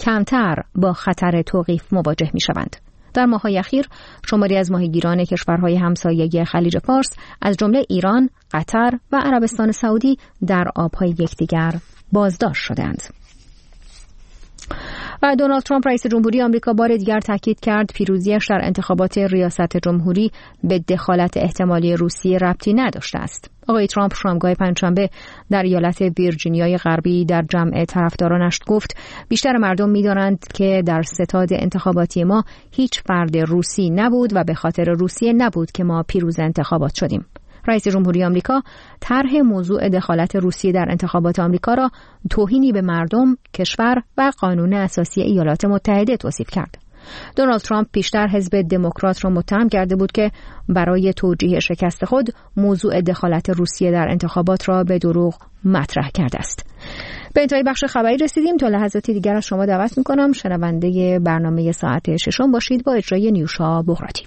کمتر با خطر توقیف مواجه می‌شوند. در ماه‌های اخیر شماری از ماهیگیران کشورهای همسایه خلیج فارس از جمله ایران، قطر و عربستان سعودی در آب‌های یکدیگر بازداشت شدند. و دونالد ترامپ رئیس جمهوری آمریکا بار دیگر تاکید کرد پیروزیش در انتخابات ریاست جمهوری به دخالت احتمالی روسیه ربطی نداشته است. آقای ترامپ شامگاه پنجشنبه در ایالت ویرجینیای غربی در جمع طرفدارانش گفت بیشتر مردم می‌دانند که در ستاد انتخاباتی ما هیچ فرد روسی نبود و به خاطر روسیه نبود که ما پیروز انتخابات شدیم. رئیس جمهوری آمریکا طرح موضوع دخالت روسیه در انتخابات آمریکا را توهینی به مردم، کشور و قانون اساسی ایالات متحده توصیف کرد. دونالد ترامپ پیشتر حزب دموکرات را متهم کرده بود که برای توجیه شکست خود موضوع دخالت روسیه در انتخابات را به دروغ مطرح کرده است. به انتهای بخش خبری رسیدیم. تا لحظاتی دیگر از شما دعوت می‌کنم شنونده برنامه ساعت ششم باشید با اجرای نیوشا بغراتی.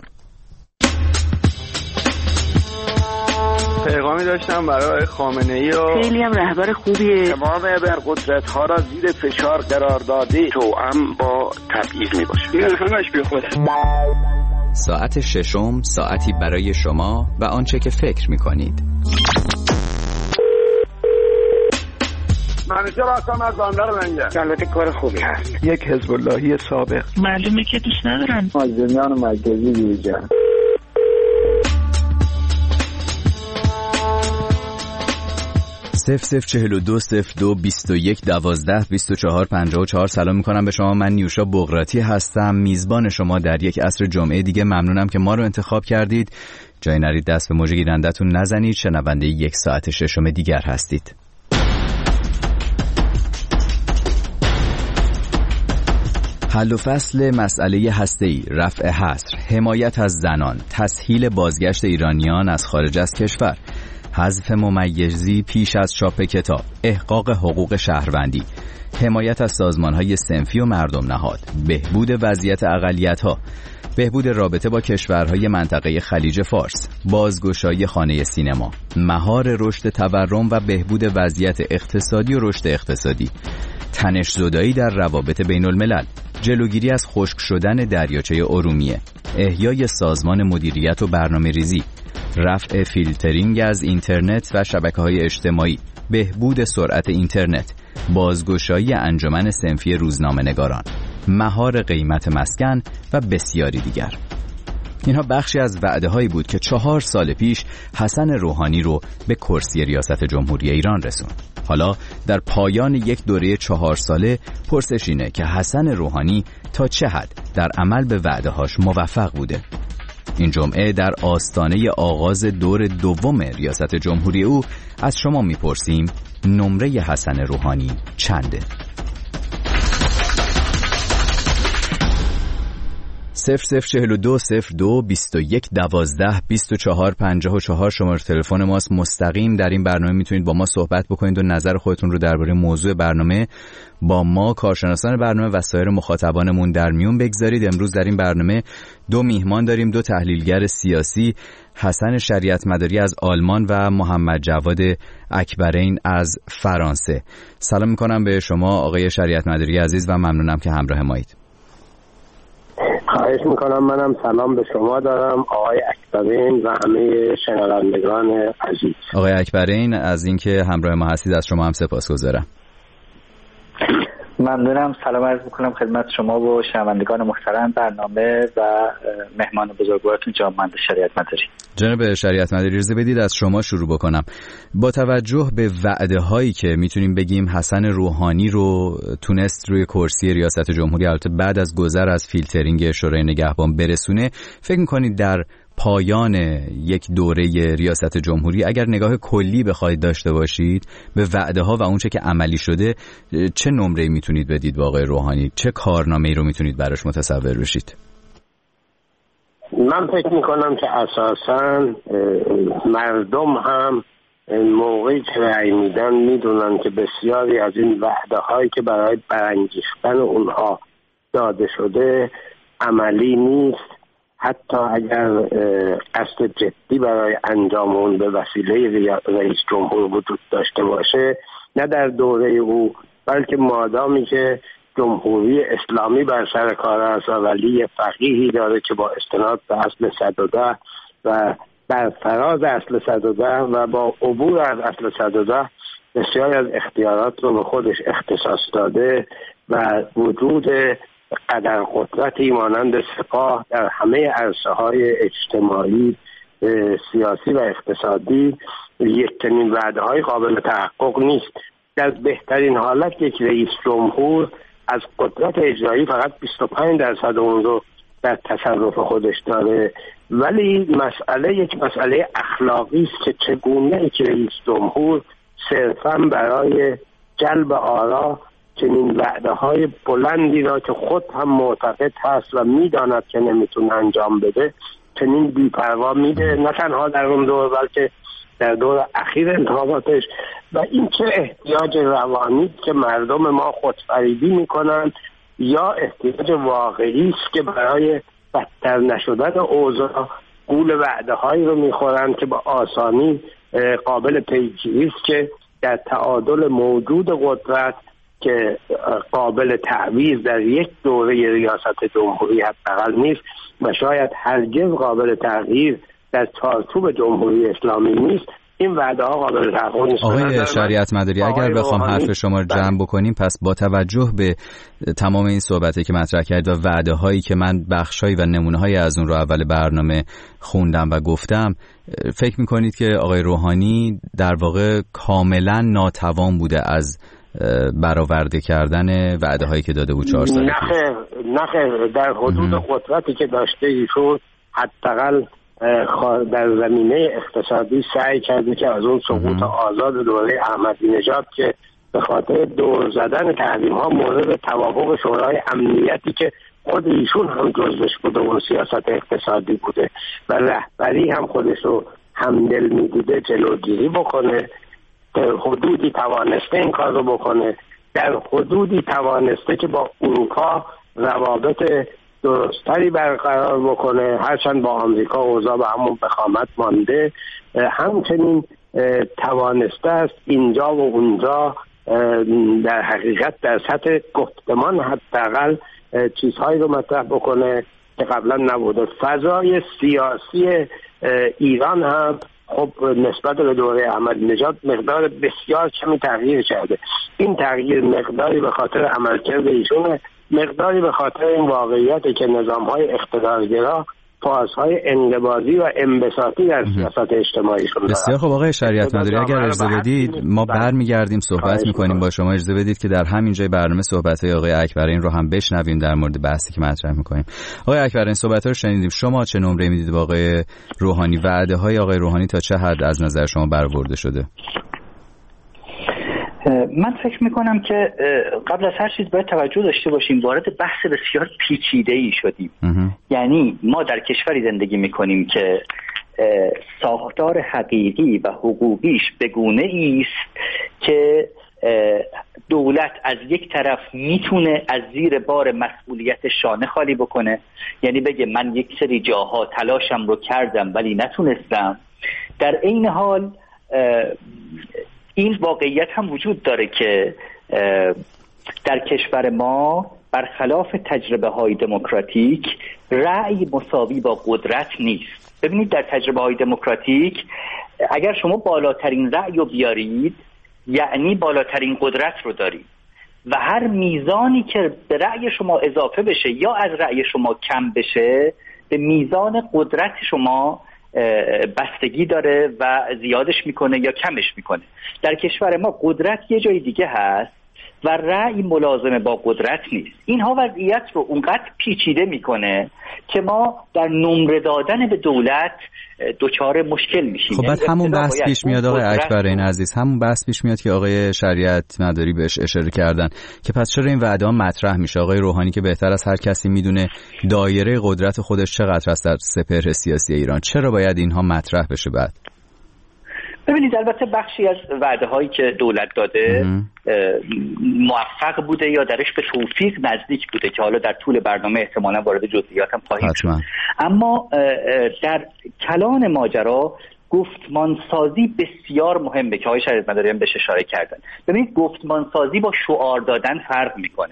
پیغامی داشتم برای خامنه‌ای و خیلی هم رهبر خوبیه. تمام ابرقدرت‌ها را زیر فشار قرار داده توأم با تبعیض میباشه. این همش بی خوده. ساعت ششم، ساعتی برای شما و آنچه که فکر می‌کنید. منوچهر هستم از بندر لنگر. البته کار خوبی هست. یک حزب اللهی سابق. معلومه که دوست ندارن. مازنیان مرکزی دیجا. 00420221122454 سلام میکنم به شما. من نیوشا بغراتی هستم، میزبان شما در یک عصر جمعه دیگه. ممنونم که ما رو انتخاب کردید. جای نرید دست به موج گیرندتون نزنید. شنونده یک ساعت ششم دیگر هستید. حل و فصل مسئله هسته‌ای، رفع حصر، حمایت از زنان، تسهیل بازگشت ایرانیان از خارج از کشور، حذف ممیزی پیش از چاپ کتاب، احقاق حقوق شهروندی، حمایت از سازمان‌های صنفی و مردم نهاد، بهبود وضعیت اقلیت‌ها، بهبود رابطه با کشورهای منطقه خلیج فارس، بازگشایی خانه سینما، مهار رشد تورم و بهبود وضعیت اقتصادی و رشد اقتصادی، تنش‌زدایی در روابط بین الملل، جلوگیری از خشک شدن دریاچه ارومیه، احیای سازمان مدیریت و برنامه‌ریزی، رفع فیلترینگ از اینترنت و شبکه‌های اجتماعی، بهبود سرعت اینترنت، بازگشایی انجمن صنفی روزنامه‌نگاران، مهار قیمت مسکن و بسیاری دیگر. اینها بخشی از وعده‌هایی بود که 4 سال پیش حسن روحانی رو به کرسی ریاست جمهوری ایران رسوند. حالا در پایان یک دوره 4 ساله پرسش اینه که حسن روحانی تا چه حد در عمل به وعده‌هاش موفق بوده. این جمعه در آستانه آغاز دور دوم ریاست جمهوری او از شما میپرسیم نمره حسن روحانی چنده؟ 00420221122454 شماره تلفن ماست. مستقیم در این برنامه میتونید با ما صحبت بکنید و نظر خودتون رو درباره موضوع برنامه با ما، کارشناسان برنامه و سایر مخاطبانمون در میون بگذارید. امروز در این برنامه 2 میهمان داریم، 2 تحلیلگر سیاسی، حسن شریعت مداری از آلمان و محمد جواد اکبرین از فرانسه. سلام میکنم به شما آقای شریعت مداری عزیز و ممنونم که همراه مایید. خواهش میکنم. منم سلام به شما دارم آقای اکبرین و همه شنوندگان عزیز. آقای اکبرین از اینکه همراه ما هستید از شما هم سپاسگزارم. ممنونم. سلام عرض میکنم خدمت شما و شنوندگان محترم برنامه و مهمان بزرگوارتون جناب مهندس شریعت مداری. جناب شریعت مداری اجازه بدید از شما شروع بکنم. با توجه به وعده هایی که میتونیم بگیم حسن روحانی رو تونست روی کرسی ریاست جمهوری البته بعد از گذر از فیلترینگ شورای نگهبان برسونه، فکر میکنید در پایان یک دوره ریاست جمهوری اگر نگاه کلی بخواید داشته باشید به وعده ها و اونچه که عملی شده چه نمره‌ای میتونید بدید با آقای روحانی؟ چه کارنامه‌ای رو میتونید براش متصور بشید؟ من فکر میکنم که اساساً مردم هم موقعی که رأی میدن میدونن که بسیاری از این وعده هایی که برای برانگیختن اونها داده شده عملی نیست. حتی اگر قصد جدی برای انجام اون به وسیله رئیس جمهور وجود داشته باشه، نه در دوره او بلکه مادامی که جمهوری اسلامی بر سر کار است و ولی فقیهی داره که با استناد به اصل 110 و بر فراز اصل 110 و با عبور از اصل 110 بسیاری از اختیارات رو به خودش اختصاص داده و وجود قدر قدرتی مانند سپاه در همه عرصه‌های اجتماعی، سیاسی و اقتصادی یک چنین وعده‌های قابل تحقق نیست. در بهترین حالت یک رئیس جمهور از قدرت اجرایی فقط 25% اون رو در تصرف خودش داره، ولی یک مسئله اخلاقی است که چگونه یک رئیس جمهور صرفاً برای جلب آرا چنین وعده‌های بلندی را که خود هم معتقد هست و می‌داند که نمیتونه انجام بده چنین بی‌پروا میده، نه تنها در اون دور بلکه در دور اخیر انتخاباتش. و این چه احتیاج روانی که مردم ما خودفریبی میکنند یا احتیاج واقعی است که برای بدتر نشدن اوضاع گول وعده‌هایی رو میخورند که با آسانی قابل پیگیری است که در تعادل موجود قدرت که قابل تعویض در یک دوره ریاست جمهوری حداقل نیست و شاید هرگز قابل تغییر در چارچوب جمهوری اسلامی نیست، این وعده ها قابل تحقق نیست. آقای شریعت مداری، اگر بخوام حرف شما رو جمع بکنیم، پس با توجه به تمام این صحبتی که مطرح کرد و وعده هایی که من بخشایی و نمونه هایی از اون رو اول برنامه خوندم و گفتم، فکر میکنید که آقای روحانی در واقع کاملا ناتوان بوده از برآورده کردن وعده هایی که داده بود 4 سال پیش؟ نه خیر، در حدود قدرتی که داشته ایشون حداقل در زمینه اقتصادی سعی کرده که از اون سقوط آزاد دوره احمدی نژاد که به خاطر دور زدن تحریم ها مورد توافق شورای امنیتی که خود ایشون هم جزوش بوده و سیاست اقتصادی بوده و رهبری هم خودش رو همدل میدیده جلوگیری بکنه، در حدودی توانسته این کار رو بکنه، در حدودی توانسته که با اروپا روابط درستری برقرار بکنه، هرچند با آمریکا اوضاع به همون بخامت مانده، همچنین توانسته است اینجا و اونجا در حقیقت در سطح گفتمان حداقل چیزهایی رو مطرح بکنه که قبلا نبوده. فضای سیاسی ایران هم خب نسبت به دوره احمدی نژاد مقدار بسیار کمی تغییر کرده. این تغییر مقداری به خاطر عملکرد ایشونه، مقداری به خاطر این واقعیتی که نظام‌های اقتدارگرا فازهای انقباضی و انبساطی در سیاست اجتماعیشون دارن. بسیار خب آقای شریعت مداری، اگر اجازه بدید ما برمیگردیم صحبت می‌کنیم با شما. اجازه بدید که در همین جای برنامه صحبت‌های آقای اکبرین رو هم بشنویم در مورد بحثی که مطرح می‌کنیم. آقای اکبرین، صحبت‌ها رو شنیدیم. شما چه نمره میدید به آقای روحانی؟ وعده‌های آقای روحانی تا چه حد از نظر شما برآورده شده؟ من فکر میکنم که قبل از هر چیز باید توجه داشته باشیم وارد بحث بسیار پیچیده‌ای شدیم. یعنی ما در کشوری زندگی میکنیم که ساختار حقیقی و حقوقیش به گونه‌ای است که دولت از یک طرف میتونه از زیر بار مسئولیت شانه خالی بکنه، یعنی بگه من یک سری جاها تلاشم رو کردم ولی نتونستم. در این حال این واقعیت هم وجود داره که در کشور ما برخلاف تجربه های دموکراتیک رأی مساوی با قدرت نیست. ببینید در تجربه های دموکراتیک اگر شما بالاترین رأی رو بیارید یعنی بالاترین قدرت رو دارید و هر میزانی که به رأی شما اضافه بشه یا از رأی شما کم بشه به میزان قدرت شما بستگی داره و زیادش میکنه یا کمش میکنه. در کشور ما قدرت یه جای دیگه هست و رأی ملازمه با قدرت نیست. اینها وضعیت رو اونقدر پیچیده میکنه که ما در نمره دادن به دولت دچار مشکل میشیم. خب بعد همون بحث پیش میاد آقای اکبرین عزیز، همون بحث پیش میاد که آقای شریعت مداری بهش اشاره کردن که پس چرا این وعده ها مطرح میشه؟ آقای روحانی که بهتر از هر کسی میدونه دایره قدرت خودش چقدر است در سپهر سیاسی ایران، چرا باید اینها مطرح بشه؟ بعد ببینید البته بخشی از وعده هایی که دولت داده موفق بوده یا درش به توفیق نزدیک بوده که حالا در طول برنامه احتمالاً وارد جزئیات هم خواهیم شد. اما در کلان ماجرا گفتمان سازی بسیار مهمه که آقای شریعت مداری هم بهش اشاره کردن. ببینید گفتمان سازی با شعار دادن فرق میکنه.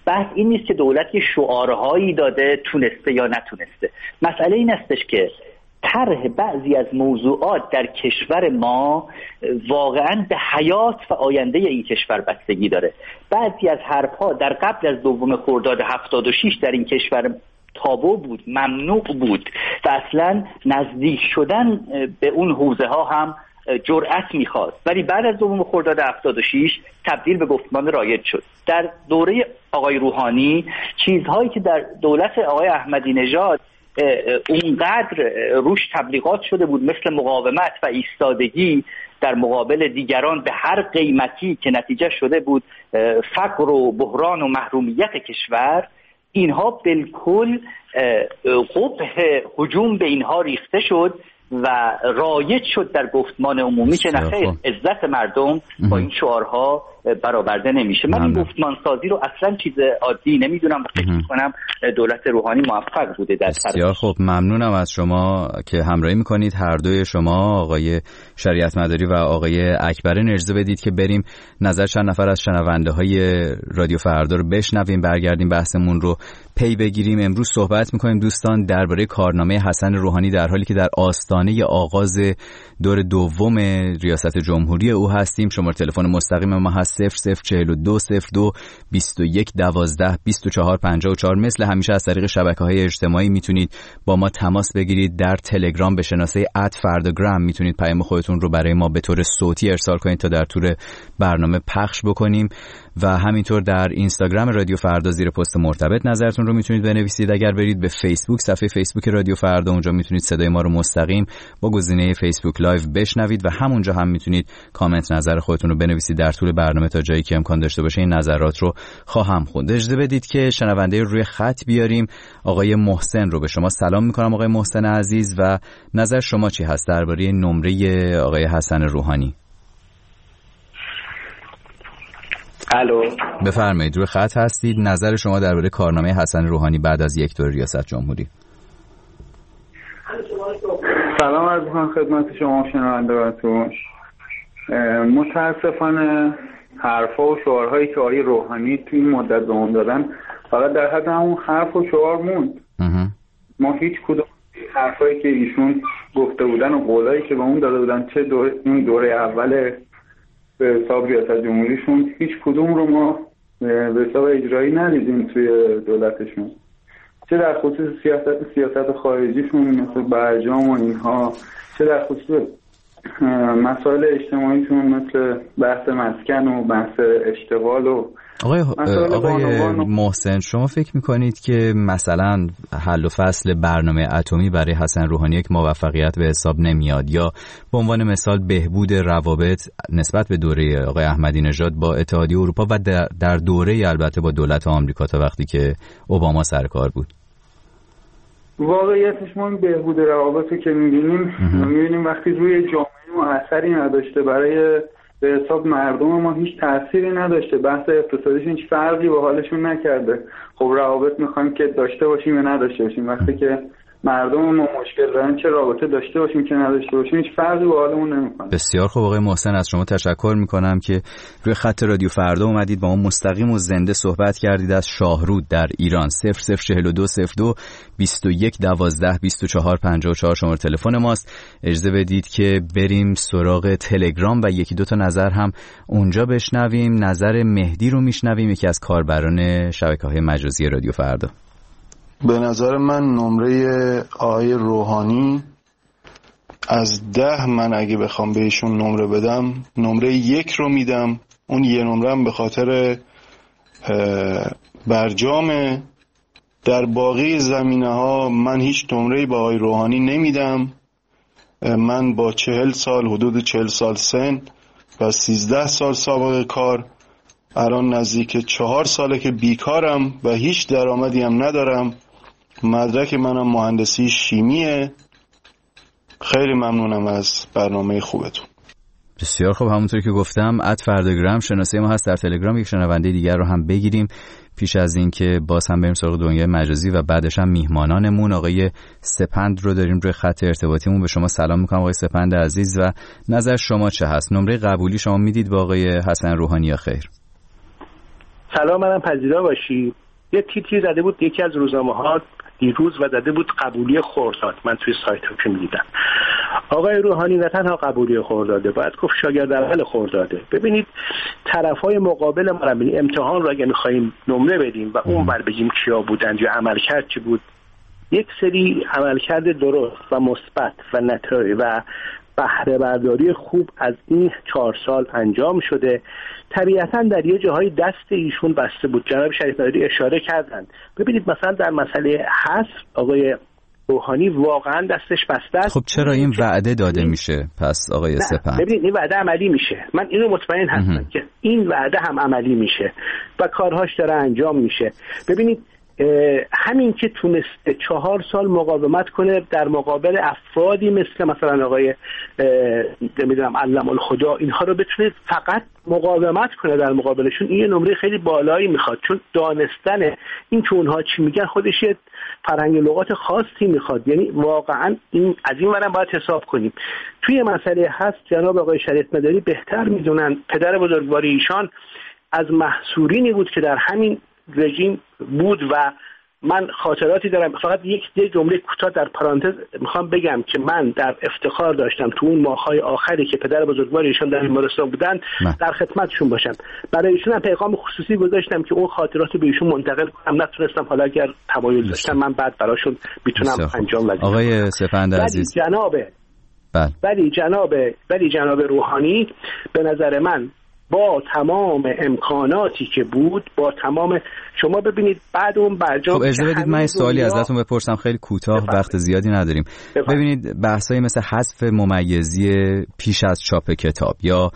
بحث این نیست که دولت یه شعارهایی داده تونسته یا نتونسته. مسئله این استش که طرح بعضی از موضوعات در کشور ما واقعا به حیات و آینده این کشور بستگی داره. بعضی از حرفها در قبل از 2 خرداد 76 در این کشور تابو بود، ممنوع بود و اصلا نزدیک شدن به اون حوزه ها هم جرأت میخواست، ولی بعد از 2 خرداد 76 تبدیل به گفتمان رایج شد. در دوره آقای روحانی چیزهایی که در دولت آقای احمدی نژاد اونقدر روش تبلیغات شده بود مثل مقاومت و ایستادگی در مقابل دیگران به هر قیمتی که نتیجه شده بود فقر و بحران و محرومیت کشور، اینها بالکل قبح هجوم به اینها ریخته شد و رایج شد در گفتمان عمومی که نخیر عزت مردم با این شعارها برآورده نمیشه. من این گفتمان سازی رو اصلا چیز عادی نمیدونم و فکر میکنم دولت روحانی موفق بوده در بسیار خب، ممنونم از شما که همراهی میکنید. هر دوی شما آقای شریعت مداری و آقای اکبر، اجازه بدید که بریم نظر چند نفر از شنونده های رادیو فردا رو بشنویم، برگردیم بحثمون رو پی بگیریم. امروز صحبت میکنیم دوستان درباره کارنامه حسن روحانی در حالی که در آستانه آغاز دور دوم ریاست جمهوری او هستیم. شماره تلفن مستقیم ما هست 0042 02 21 12 24 54. مثل همیشه از طریق شبکه‌های اجتماعی میتونید با ما تماس بگیرید. در تلگرام به شناسه @فرداگرام میتونید پیام خودتون رو برای ما به طور صوتی ارسال کنید تا در طول برنامه پخش بکنیم و همینطور در اینستاگرام رادیو فردا زیر پست مرتبط نظرتون رو میتونید بنویسید. اگر برید به فیسبوک، صفحه فیسبوک رادیو فردا، اونجا میتونید صدای ما رو مستقیم با گزینه فیسبوک لایو بشنوید و همونجا هم میتونید کامنت نظر خودتون رو بنویسید در طول برنامه تا جایی که امکان داشته باشه این نظرات رو خواهم خوند. اجازه بدید که شنونده روی خط بیاریم. آقای محسن رو به شما سلام میکنم. آقای محسن عزیز، و نظر شما چی هست درباره نمره آقای حسن روحانی؟ الو، بفرمایید، روی خط هستید. نظر شما درباره کارنامه حسن روحانی بعد از 1 دور ریاست جمهوری. سلام عرض می‌کنم خدمت شما شنوندگانتون. متاسفانه حرفا و شعارهایی که آقای روحانی توی این مدت به اون دادن فقط در حد همون حرف و شعار موند. ما هیچ کدوم حرفایی که ایشون گفته بودن و قولایی که به اون داده بودن، چه اون دوره اول به حساب ریاست جمهوریشون، هیچ کدوم رو ما به حساب اجرایی ندیدیم توی دولتشون، چه در خصوص سیاست خارجیشون مثل برجام و اینها، چه در خصوص مسائل اجتماعیشون مثل بحث مسکن و بحث اشتغال و آقای محسن، شما فکر میکنید که مثلا حل و فصل برنامه اتمی برای حسن روحانی یک موفقیت به حساب نمیاد، یا به عنوان مثال بهبود روابط نسبت به دوره آقای احمدی نژاد با اتحادیه اروپا و در دوره البته با دولت آمریکا تا وقتی که اوباما سر کار بود؟ واقعیتش ما این بهبود روابط رو که میبینیم وقتی روی جامعه ما اثری نداشته، برای به حساب مردم ما هیچ تأثیری نداشته، بحث اقتصادیش هیچ فرقی به حالشون نکرده. خب روابط میخوایم که داشته باشیم یا نداشته باشیم، وقتی که مردم ما مشکل دارن چه رابطه داشته باشیم که نداشته باشیم هیچ فرقی به حالمون نمیکنه. بسیار خوب آقای محسن، از شما تشکر میکنم که روی خط رادیو فردا اومدید با ما مستقیم و زنده صحبت کردید از شاهرود در ایران. 0042 02 21 12 24 54 شماره تلفن ماست. اجازه بدید که بریم سراغ تلگرام و یکی دو تا نظر هم اونجا بشنویم. نظر مهدی رو میشنویم، یکی از کاربران شبکه‌های مجازی رادیو فردا. به نظر من نمره آقای روحانی از 10 من اگه بخوام بهشون نمره بدم، نمره 1 رو میدم. اون یه نمره هم به خاطر برجامه. در باقی زمینه ها من هیچ نمره‌ای به آقای روحانی نمیدم. من با 40 سال، حدود 40 سال سن و 13 سال سابقه کار، الان نزدیک 4 ساله که بیکارم و هیچ درآمدی هم ندارم. مدرک منم مهندسی شیمیه. خیلی ممنونم از برنامه خوبتون. بسیار خوب، همونطور که گفتم @فرداگرام شناسه ما هست در تلگرام. یک شنونده دیگر رو هم بگیریم پیش از این که باز هم بریم سراغ دنیای مجازی و بعدش هم میهمانانمون. آقای سپند رو داریم روی خط ارتباطیمون. به شما سلام میکنم آقای سپند عزیز، و نظر شما چه هست؟ نمره قبولی شما میدید با آقای حسن روحانی یا خیر؟ سلام منم پذیرا باشی. یه تیتری زده بود یکی از روزنامه‌ها دیروز و زده بود قبولی خرداد. من توی سایت‌ها دیدم آقای روحانی نه تنها قبولی خرداده، باید گفت شاگرد اول خرداده. ببینید طرفای مقابل ما رو امتحان رو اگه می‌خوایم نمره بدیم و اون بر بگیم کیا بودن یا عملکرد چی بود، یک سری عملکرد درست و مثبت و نتایج و بهره برداری خوب از این 4 سال انجام شده. طبیعتاً در یه جاهای دست ایشون بسته بود. جناب شریف مداری اشاره کردن. ببینید مثلا در مسئله حذف آقای روحانی واقعا دستش بسته است. خب چرا این وعده داده میشه پس آقای سپهر؟ ببینید این وعده عملی میشه. من اینو مطمئن هستم که این وعده هم عملی میشه و کارهاش داره انجام میشه. ببینید همین که تونسته 4 سال مقاومت کنه در مقابل افرادی مثلا آقای نمیدونم علم الخدا، اینها رو بتونه فقط مقاومت کنه در مقابلشون، این یه نمره خیلی بالایی میخواد، چون دانستن این که اونها چی میگن خودش یه فرهنگ لغات خاصی میخواد. یعنی واقعا این از این ورم باید حساب کنیم. توی مسئله هست جناب آقای شریف مداری بهتر میدونن، پدر بزرگوار ایشان از محصورینی بود که در همین رژیم بود و من خاطراتی دارم. فقط یک جمله کوتاه در پرانتز میخوام بگم که من در افتخار داشتم تو اون ماه‌های آخری که پدر بزرگوار ایشان در بیمارستان بودن در خدمتشون باشم. برای ایشون هم پیغام خصوصی گذاشتم که اون خاطرات رو به ایشون منتقل کنم. نتونستم، حالا اگر تمایل داشتم من بعد براشون میتونم انجام بدم. آقای سپند عزیز ولی جناب روحانی به نظر من با تمام امکاناتی که بود، با تمام شما ببینید بعد اون برجام. خب اجازه بدید من سوالی ازتون بپرسم خیلی کوتاه، وقت زیادی نداریم. ببینید بحثای مثل حذف ممیزی پیش از چاپ کتاب یا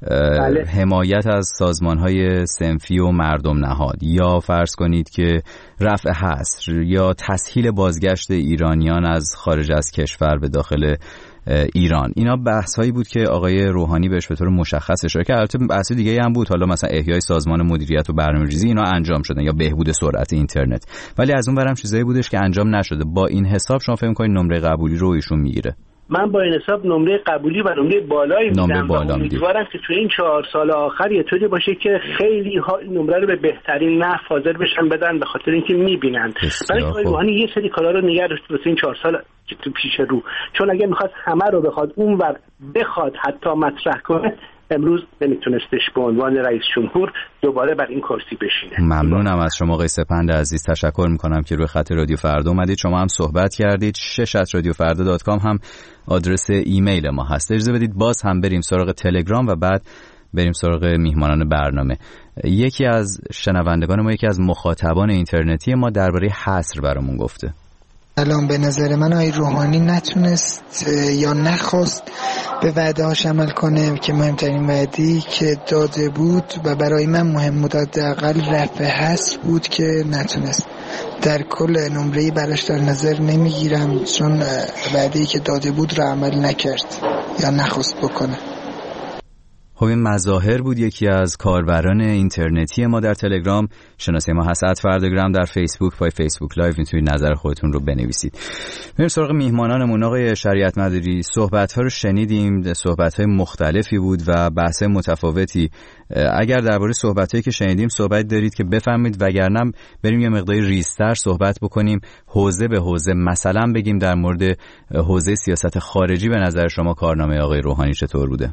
حمایت از سازمان‌های صنفی و مردم نهاد یا فرض کنید که رفع حصر یا تسهیل بازگشت ایرانیان از خارج از کشور به داخل ایران، اینا بحث‌هایی بود که آقای روحانی بهش به طور مشخص اشاره کرد. البته بحث دیگه‌ای هم بود، حالا مثلا احیای سازمان مدیریت و برنامه‌ریزی، اینا انجام شدن یا بهبود سرعت اینترنت، ولی از اون برم چیزایی بودش که انجام نشده. با این حساب شما فکر می‌کنید نمره قبولی رو ایشون میگیره؟ من با این حساب نمره قبولی و نمره بالایی میدم و امیدوارم که تو این 4 سال آخر یه طوری باشه که خیلی ها این نمره رو به بهترین نحو حاضر بشن بدن، به خاطر اینکه میبینن. برای آقای روحانی یه سری کارا رو نگه داشت تو این 4 سال تو پیش رو، چون اگه میخواد همه رو بخواد حتی مطرح کنه، امروز نمیتونستش به عنوان رئیس جمهور دوباره بر این کرسی بشینه. ممنونم از شما آقای سپند عزیز، تشکر میکنم که روی خط رادیو فردا اومدید. شما هم صحبت کردید. 6@radiofarda.com هم آدرس ایمیل ما هست. اجازه بدید باز هم بریم سراغ تلگرام و بعد بریم سراغ میهمانان برنامه. یکی از شنوندگان ما، یکی از مخاطبان اینترنتی ما درباره حصر برامون گفته. الان به نظر من آقای روحانی نتونست یا نخواست به وعده هاش عمل کنه که مهمترین وعده‌ای که داده بود و برای من مهم بود حداقل رفع حصر بود که نتونست. در کل نمره‌ای براش در نظر نمیگیرم، چون وعده‌ای که داده بود رو عمل نکرد یا نخواست بکنه. خب این مظاهر بود یکی از کاربران اینترنتی ما در تلگرام. شناسه ما هست @فرداگرام، در فیسبوک پای فیسبوک لایو میتونید نظر خودتون رو بنویسید. بریم سراغ میهمانانمون. آقای شریعت مداری، صحبت‌ها رو شنیدیم، صحبت‌های مختلفی بود و بحث متفاوتی. اگر درباره صحبتایی که شنیدیم صحبت دارید که بفرمایید، وگرنه بریم یه مقداری ریزتر صحبت بکنیم، حوزه به حوزه. مثلا بگیم در مورد حوزه سیاست خارجی به نظر شما کارنامه آقای روحانی چطور بوده؟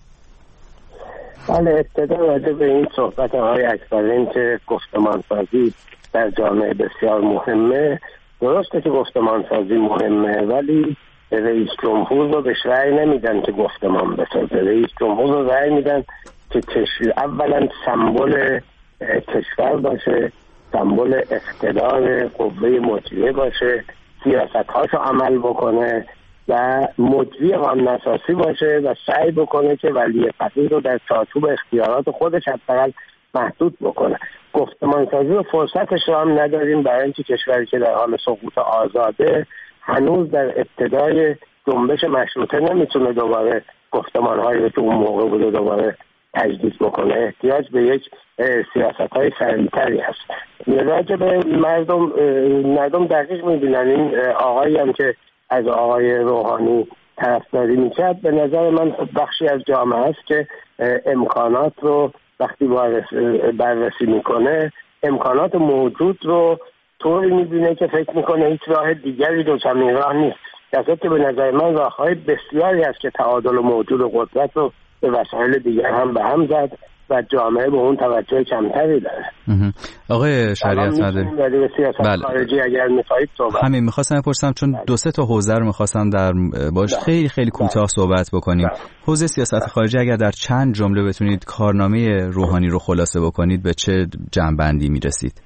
بله، ابتدا راجع به این صحبت آقای اکبرین که گفتمانسازی در جامعه بسیار مهمه. درسته که گفتمانسازی مهمه، ولی رئیس جمهور رو بهش رأی نمیدن که گفتمان بسازه. رئیس جمهور رو رأی میدن که اولا سمبل کشور باشه، سمبل اقتدار قوه مجریه باشه، سیاست‌هاشو عمل بکنه و مجری قانون اساسی باشه و سعی بکنه که ولی فقیه رو در چارچوب اختیارات خودش حداقل محدود بکنه. گفتمانسازی و فرصتش رو هم نداریم، برای اینکه کشوری که در حال سقوط آزاده هنوز در ابتدای جنبش مشروطه نمیتونه دوباره گفتمان‌هایی که اون موقع بوده دوباره تجدید بکنه. احتیاج به یک سیاست‌های سریع‌تری هست. راجع به مردم دقیق می‌بینن. این آقایی هم که از آقای روحانی طرفداری میکرد، به نظر من بخشی از جامعه است که امکانات رو وقتی بررسی میکنه امکانات موجود رو طوری میبینه که فکر میکنه هیچ راه دیگری جز همین راه نیست، در صورتی که به نظر من راههای بسیاری هست که تعادل موجود و قدرت رو به وسایل دیگر هم به هم زد و جامعه به اون توجه کمتری داره. آقای شریعت مداری به سیاست خارجی اگر میخواید صحبت همین میخواستم بپرسم، چون دو سه تا حوزه رو میخواستم در باش خیلی کوتاه صحبت بکنیم. حوزه سیاست خارجی اگر در چند جمله بتونید کارنامه روحانی رو خلاصه بکنید به چه جنبندی میرسید؟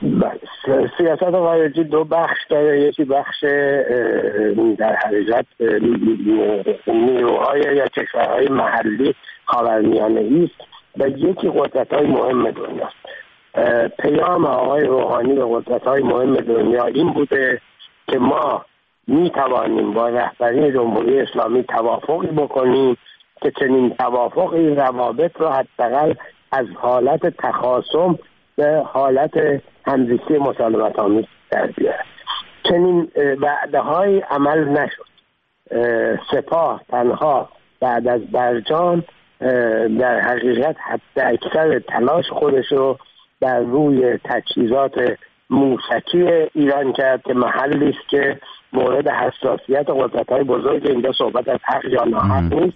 سیاست خارجی دو بخش داره، یکی بخش در حقیقت نیروهای یا کشورهای محلی خاورمیانه‌ای است و یکی قدرت‌های مهم دنیاست. پیام آقای روحانی به قدرت‌های مهم دنیا این بوده که ما می‌توانیم با رهبری جمهوری اسلامی توافقی بکنیم که چنین توافقی روابط رو حداقل از حالت تخاصم به حالت همزیستی مسالمت‌آمیز در بیاره. چنین وعده‌های عمل نشد. سپاه تنها بعد از برجام در حقیقت حتی اکثر تلاش خودش رو در روی تجهیزات موشکی ایران کرد که محلی است که مورد حساسیت قدرت‌های بزرگ، اینجا صحبت از حق یا ناحق نیست،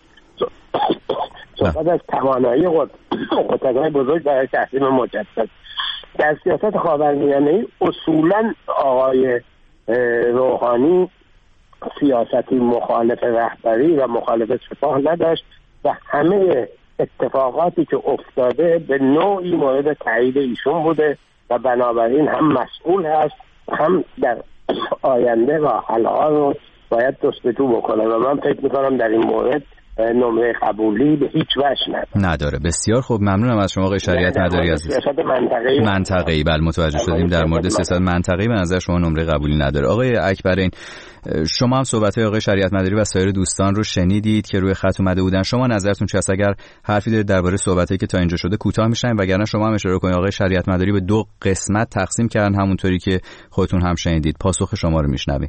صحبت از توانایی قدرت‌های بزرگ برای تحریم مجدد. در سیاست خاورمیانه‌ای اصولاً آقای روحانی سیاستی مخالف رهبری و مخالف سپاه نداشت و همه اتفاقاتی که افتاده به نوعی مورد تایید ایشون بوده و بنابراین هم مسئول هست هم در آینده راه‌حل‌ها رو باید جستجو بکنه و من فکر می‌کنم در این مورد نمره قبولی به هیچ وجه نداره. بسیار خوب، ممنونم از شما آقای شریعت مداری عزیز. سیاست منطقه‌ای بله متوجه شدیم. در مورد سیاست منطقه‌ای به نظر شما نمره قبولی نداره. آقای اکبرین، شما هم صحبت‌های آقای شریعت مداری و سایر دوستان رو شنیدید که روی خط اومده بودن. شما نظرتون چیه؟ اگر حرفی دارید درباره صحبتایی که تا اینجا شده کوتاه میشن، وگرنه شما هم اشاره کنید آقای شریعت مداری به دو قسمت تقسیم کردن همونطوری که خودتون هم شنیدید. پاسخ شما رو میشنویم.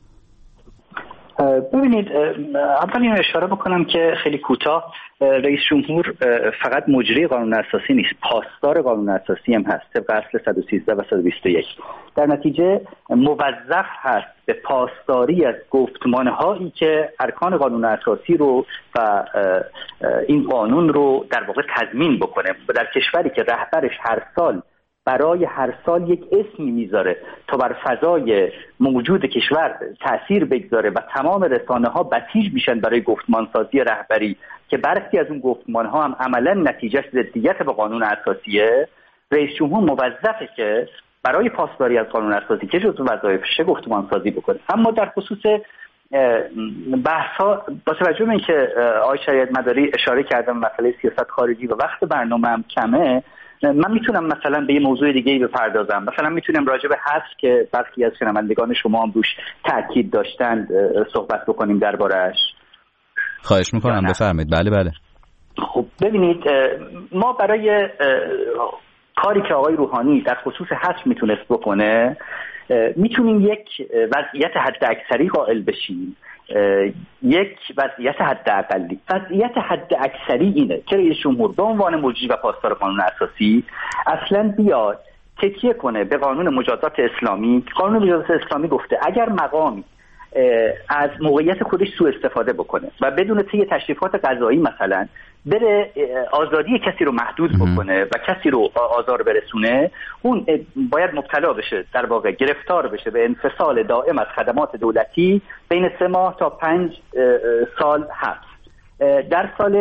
ببینید، اول این اشاره بکنم که خیلی کوتاه رئیس جمهور فقط مجری قانون اساسی نیست، پاسدار قانون اساسی هم هست طبق اصل 113 و 121. در نتیجه موظف هست به پاسداری از گفتمانهایی که ارکان قانون اساسی رو و این قانون رو در واقع تضمین بکنه. در کشوری که رهبرش برای هر سال یک اسمی میذاره تا بر فضای موجود کشور تأثیر بگذاره و تمام رسانه ها بسیج میشن برای گفتمانسازی رهبری که برخی از اون گفتمان ها هم عملا نتیجهش ضدیت به قانون اساسیه، رئیس جمهور موظفه که برای پاسداری از قانون اساسی که جزو وظایفشه گفتمانسازی بکنه. اما در خصوص بحث‌ها با توجه به اینکه آقای شریعت مداری اشاره کردم مسئله سیاست خارجی و وقت برنامه هم کمه، من میتونم مثلا به یه موضوع دیگه‌ای بپردازم. مثلا میتونم راجع به حذف که برخی از شنوندگان شما هم روش تاکید داشتند صحبت بکنیم درباره‌اش. خواهش میکنم بفرمایید. بله. خب ببینید، ما برای کاری که آقای روحانی در خصوص حذف میتونست بکنه میتونیم یک وضعیت حداکثری قائل بشیم، یک وضعیت حداقلی. وضعیت حداکثری اینه که رئیس جمهور به عنوان مجری و پاسدار قانون اساسی اصلا بیاد تکیه کنه به قانون مجازات اسلامی. قانون مجازات اسلامی گفته اگر مقامی از موقعیت خودش سوء استفاده بکنه و بدون طی تشریفات قضایی مثلا بره آزادی کسی رو محدود بکنه و کسی رو آزار برسونه، اون باید مبتلا بشه، در واقع گرفتار بشه به انفصال دائم از خدمات دولتی بین 3 ماه تا 5 سال حبس. در سال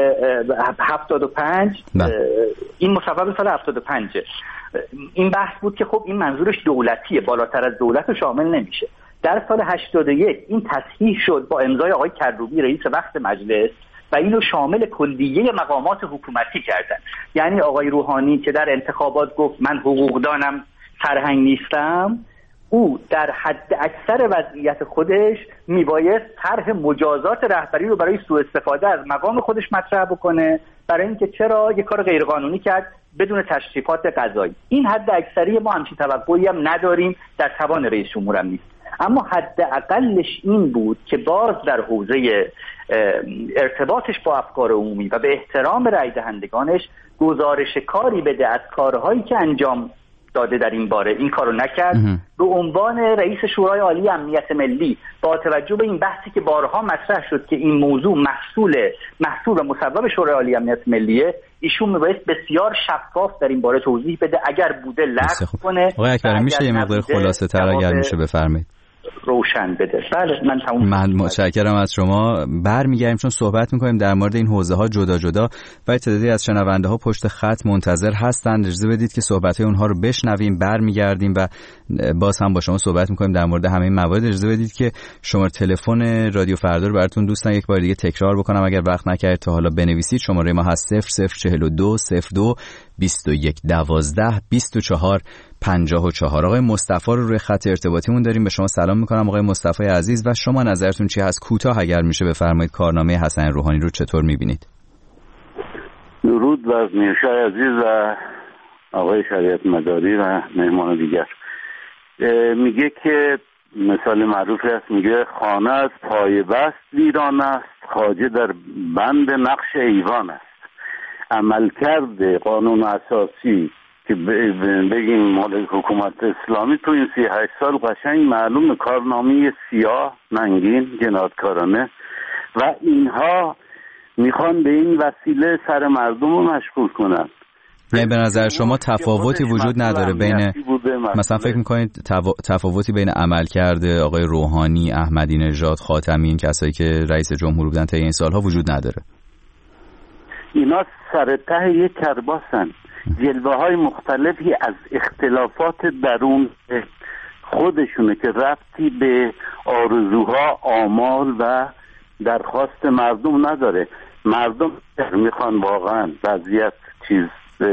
75 این مصوبه سال 75 این بحث بود که خب این منظورش دولتیه، بالاتر از دولت رو شامل نمیشه. در سال 81 این تصحیح شد با امضای آقای کروبی رئیس وقت مجلس و اینو شامل کلیه مقامات حکومتی کردن. یعنی آقای روحانی که در انتخابات گفت من حقوقدانم سرهنگ نیستم، او در حد اکثر وضعیت خودش میبایست طرح مجازات رهبری رو برای سوء استفاده از مقام خودش مطرح بکنه، برای اینکه چرا یک کار غیرقانونی کرد بدون تشریفات قضایی. این حد اکثری ما همچین توقعی هم نداریم، در توان رئیس جمهور هم نیست. اما حداقلش این بود که باز در حوزه ارتباطش با افکار عمومی و به احترام رای دهندگانش گزارش کاری بده از کارهایی که انجام داده در این باره. این کارو نکرد. به عنوان رئیس شورای عالی امنیت ملی با توجه به این بحثی که بارها مطرح شد که این موضوع محصول و مصوب شورای عالی امنیت ملیه، ایشون میبایست بسیار شفاف در این باره توضیح بده، اگر بوده لغو کنه. آقای اکبری میشه یه مقدار خلاصه تر اگر میشه بفرمایید روشن بده؟ بله من متشکرم از شما. برمیگردیم چون صحبت میکنیم در مورد این حوزه ها جدا جدا و تعدادی از شنونده ها پشت خط منتظر هستند. اجازه بدید که صحبت های اونها رو بشنویم، برمیگردیم و باز هم با شما صحبت میکنیم در مورد همه این موارد. اجازه بدید که شماره تلفن رادیو فردا رو براتون دوستان یک بار دیگه تکرار بکنم، اگر وقت نکردید تا حالا بنویسید. شماره ما هست 0042 02 21 12 24 54. آقای مصطفی رو روی خط ارتباطیمون داریم. به شما سلام میکنم آقای مصطفی عزیز و شما نظرتون چی هست؟ کوتاه اگر میشه بفرمایید کارنامه حسن روحانی رو چطور میبینید؟ درود بر میرشاه عزیز و آقای شریعت مداری و مهمان دیگر. میگه که مثال معروفی هست، میگه خانه از پای بست ویران است، خواجه در بند نقش ایوان است. عملکرد قانون اساسی که بگیم مال حکومت اسلامی تو این 38 سال قشنگ معلوم، کارنامه سیاه ننگین جنایتکارانه و اینها میخوان به این وسیله سر مردم رو مشغول کنن. نه به نظر شما تفاوتی وجود نداره بین مثلا فکر میکنید تفاوتی بین عملکرد آقای روحانی، احمدی نژاد، خاتمی، این کسایی که رئیس جمهور بودن طی این سالها وجود نداره؟ اینا سر ته یک کرباسن، جلوه های مختلفی از اختلافات درون خودشونه که ربطی به آرزوها، آمال و درخواست مردم نداره. مردم میخوان واقعا وضعیت چیز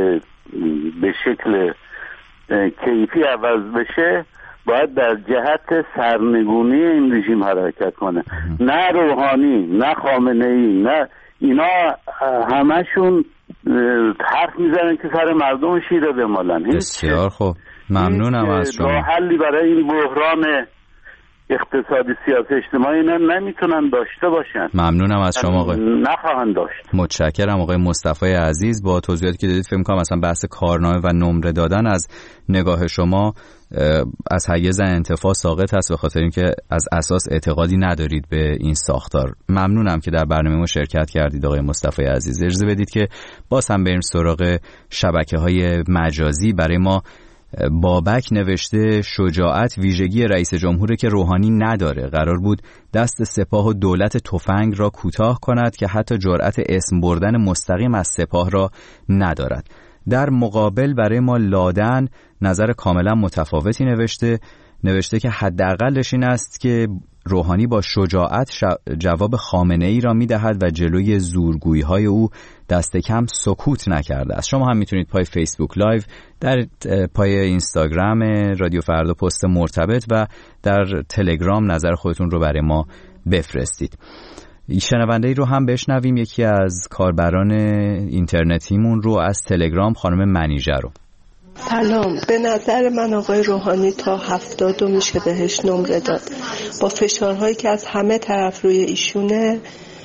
به شکل کیفی عوض بشه، باید در جهت سرنگونی این رژیم حرکت کنه. نه روحانی، نه خامنه‌ای، نه اینا همشون حرف میزنن که سر مردم شیره بمالن. بسیار خوب، ممنونم از شما. راه حلی برای این بحران اقتصادی سیاسی اجتماعی نمیتونن داشته باشن. ممنونم از شما آقای. نخواهند داشت. متشکرم آقای مصطفی عزیز. با توضیحاتی که دادید فکر می‌کنم مثلا بحث کارنامه و نمره دادن از نگاه شما از حیز انتفاع ساقط هست، به خاطر اینکه از اساس اعتقادی ندارید به این ساختار. ممنونم که در برنامه ما شرکت کردید آقای مصطفی عزیز. اجازه بدید که باز هم بریم سراغ شبکه‌های مجازی. برای ما بابک نوشته شجاعت ویژگی رئیس جمهوری که روحانی نداره. قرار بود دست سپاه و دولت تفنگ را کوتاه کند که حتی جرأت اسم بردن مستقیم از سپاه را ندارد. در مقابل برای ما لادن نظر کاملا متفاوتی نوشته که حداقلش این است که روحانی با شجاعت جواب خامنه‌ای را می‌دهد و جلوی زورگویی‌های او دست کم سکوت نکرده است. شما هم میتونید پای فیسبوک لایو، در پای اینستاگرام رادیو فردا پست مرتبط و در تلگرام نظر خودتون رو برای ما بفرستید. شنونده‌ای رو هم بشنویم، یکی از کاربران اینترنتیمون رو از تلگرام، خانم منیژه رو. سلام. به نظر من آقای روحانی تا 70 میشه بهش نمره داد. با فشارهایی که از همه طرف روی ایشونه،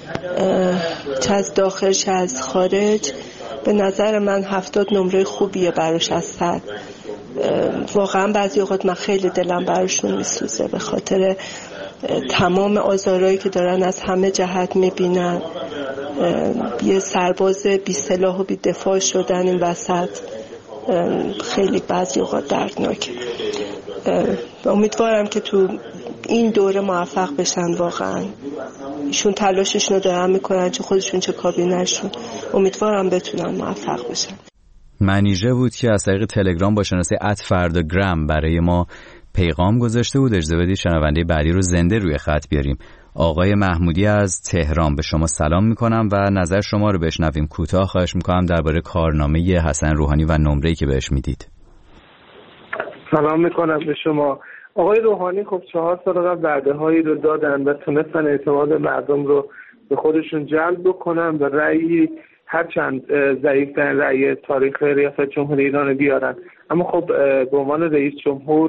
چه از داخل چه از خارج، به نظر من 70 نمره خوبیه براش از 100. واقعا بعضی اوقات من خیلی دلم براشون میسوزه به خاطر تمام آزارهایی که دارن از همه جهت میبینن. یه سرباز بی سلاح و بی دفاع شدن این وسط خیلی بعضی اوقات دردناکه. امیدوارم که تو این دوره موفق بشن. واقعا ایشون تلاششون رو دارن میکنن، چه خودشون چه کابینه‌شون. امیدوارم بتونن موفق بشن. منیژه بود که از طریق تلگرام با شناسه @فرداگرام برای ما پیغام گذاشته بود. اجازه بدید شنونده بعدی رو زنده روی خط بیاریم. آقای محمودی از تهران، به شما سلام میکنم و نظر شما رو بشنویم. کوتاه خواهش میکنم درباره کارنامه حسن روحانی و نمره‌ای که بهش میدید. سلام میکنم به شما. آقای روحانی خب 4 سال قبل وعده‌هایی رو دادن و تونستن اعتماد مردم رو به خودشون جلب بکنن و رأی هرچند ضعیف‌ترین رأی تاریخ ریاست جمهوری ایران بیارن. اما خب به عنوان رئیس جمهور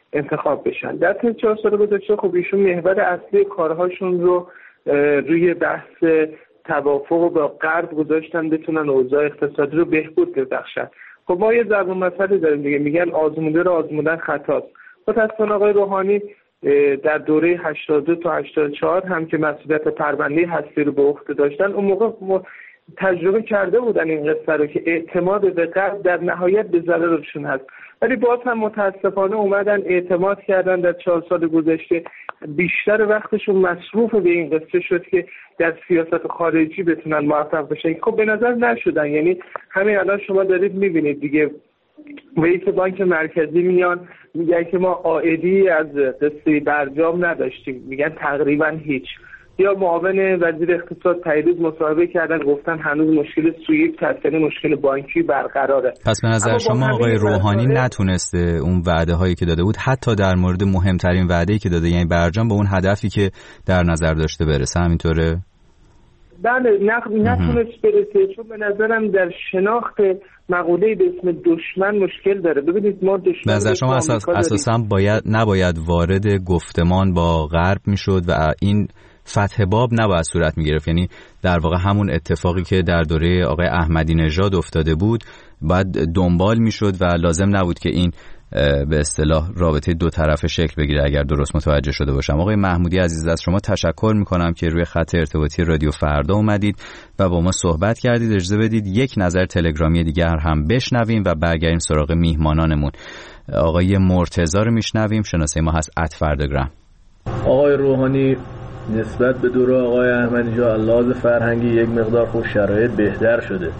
انتخاب بشن. در طی 4 سال گذشته خب ایشون محور اصلی کارهاشون رو روی بحث توافق با غرب گذاشتن بتونن اوضاع اقتصادی رو بهبود ببخشن. خب ما یه ضرب المثل داریم دیگه، میگن آزموده رو آزمودن خطاست. متأسفانه آقای روحانی در دوره 82 تا 84 هم که مسئولیت پرونده هستی رو به عهده داشتن، اون موقع تجربه کرده بودن این قصه رو که اعتماد به غرب در نهایت به ضررشون هست، ولی باز هم متاسفانه اومدن اعتماد کردن. در 4 سال گذشته بیشتر وقتشون مصروف به این قصه شد که در سیاست خارجی بتونن موفق بشن. خب به نظر نشدن. یعنی همین الان شما دارید میبینید دیگه، رئیس بانک مرکزی میان میگن که ما عائدی از قصه برجام نداشتیم، میگن تقریبا هیچ. یا معاون وزیر اقتصاد پیروز مصاحبه کردن گفتن هنوز مشکل سویفت هست، یعنی مشکل بانکی برقراره. پس به نظر شما آقای روحانی نتونسته اون وعده هایی که داده بود حتی در مورد مهمترین وعده‌ای که داده، یعنی برجام، به اون هدفی که در نظر داشته برسه؟ همینطوره؟ بله، نتونست برسه، چون به نظرم در شناخت مقوله به اسم دشمن مشکل داره. ببینید ما دشمن، به نظر شما اساساً نباید وارد گفتمان با غرب میشد و این فتح باب نباید صورت میگرفت، یعنی در واقع همون اتفاقی که در دوره آقای احمدی نژاد افتاده بود باید دنبال میشد و لازم نبود که این به اصطلاح رابطه دو طرفه شکل بگیره، اگر درست متوجه شده باشم. آقای محمودی عزیز، از شما تشکر میکنم که روی خط ارتباطی رادیو فردا اومدید و با ما صحبت کردید. اجازه بدید یک نظر تلگرامی دیگر هم بشنویم و برگردیم سراغ میهمانانمون. آقای مرتضی رو میشنویم، شناسه ما هست @فرداگرام. آقای روحانی نسبت به دوره آقای احمدی نژاد لحاظ فرهنگی یک مقدار خوب شرایط بهتر شده.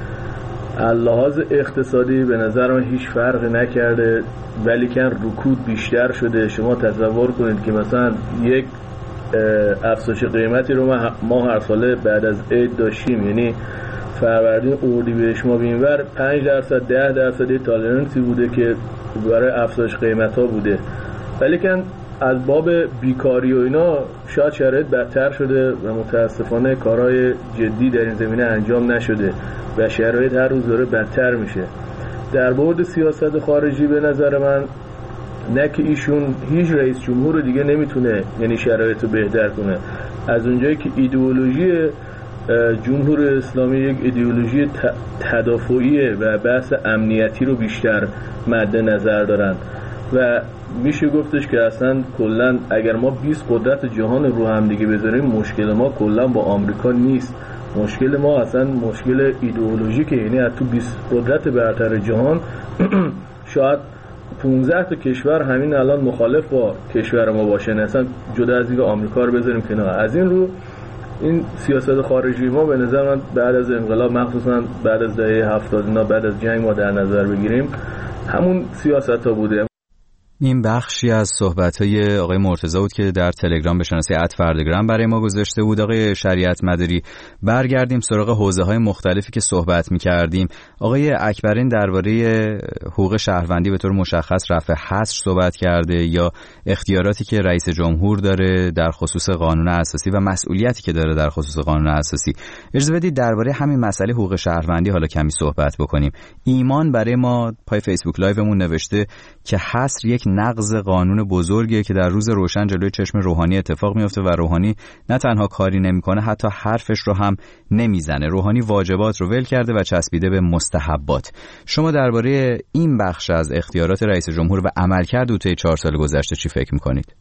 لحاظ اقتصادی به نظر من هیچ فرقی نکرده، ولی کن رکود بیشتر شده. شما تصور کنید که مثلا یک افزایش قیمتی رو ما هر ساله بعد از عید داشتیم، یعنی فروردین اردیبهشت ما بینور 5% 10% تالرنسی بوده که برای افزایش قیمت ها بوده، ولی کن از باب بیکاری و اینا شاید شرایط بدتر شده و متاسفانه کارهای جدی در این زمینه انجام نشده و شرایط هر روز داره بدتر میشه. در بعد سیاست خارجی به نظر من نه که ایشون هیچ رئیس جمهور دیگه نمیتونه یعنی شرایط رو بهتر کنه. از اونجایی که ایدئولوژی جمهوری اسلامی یک ایدئولوژی تدافعیه و بحث امنیتی رو بیشتر مد نظر دارن و میشه گفتش که اصلا کلا اگر ما 20 قدرت جهان رو هم دیگه بذاریم مشکل ما کلا با آمریکا نیست، مشکل ما اصلا مشکل ایدئولوژیکه، یعنی از تو 20 قدرت برتر جهان شاید 15 تا کشور همین الان مخالف با کشور ما باشه، اصلا جدا از اینکه آمریکا رو بذاریم کنار. از این رو این سیاست خارجی ما به نظر من بعد از انقلاب، مخصوصا بعد از دهه 70 اینا بعد از جنگ ما در نظر بگیریم همون سیاست ها بوده. این بخشی از صحبت‌های آقای مرتضی بود که در تلگرام به شناسه @فرداگرام برای ما گذاشته بود. آقای شریعت مداری، برگردیم سراغ حوزه‌های مختلفی که صحبت می‌کردیم. آقای اکبرین درباره حقوق شهروندی به طور مشخص رفع حصر صحبت کرده یا اختیاراتی که رئیس جمهور داره در خصوص قانون اساسی و مسئولیتی که داره در خصوص قانون اساسی. اجازه بدید درباره همین مسئله حقوق شهروندی حالا کمی صحبت بکنیم. ایمان برای ما پای فیسبوک لایومون نوشته که حصر یک نقض قانون بزرگیه که در روز روشن جلوی چشم روحانی اتفاق میفته و روحانی نه تنها کاری نمیکنه، حتی حرفش رو هم نمیزنه. روحانی واجبات رو ول کرده و چسبیده به مستحبات. شما درباره این بخش از اختیارات رئیس جمهور و عملکرد او طی 4 سال گذشته چی فکر میکنید؟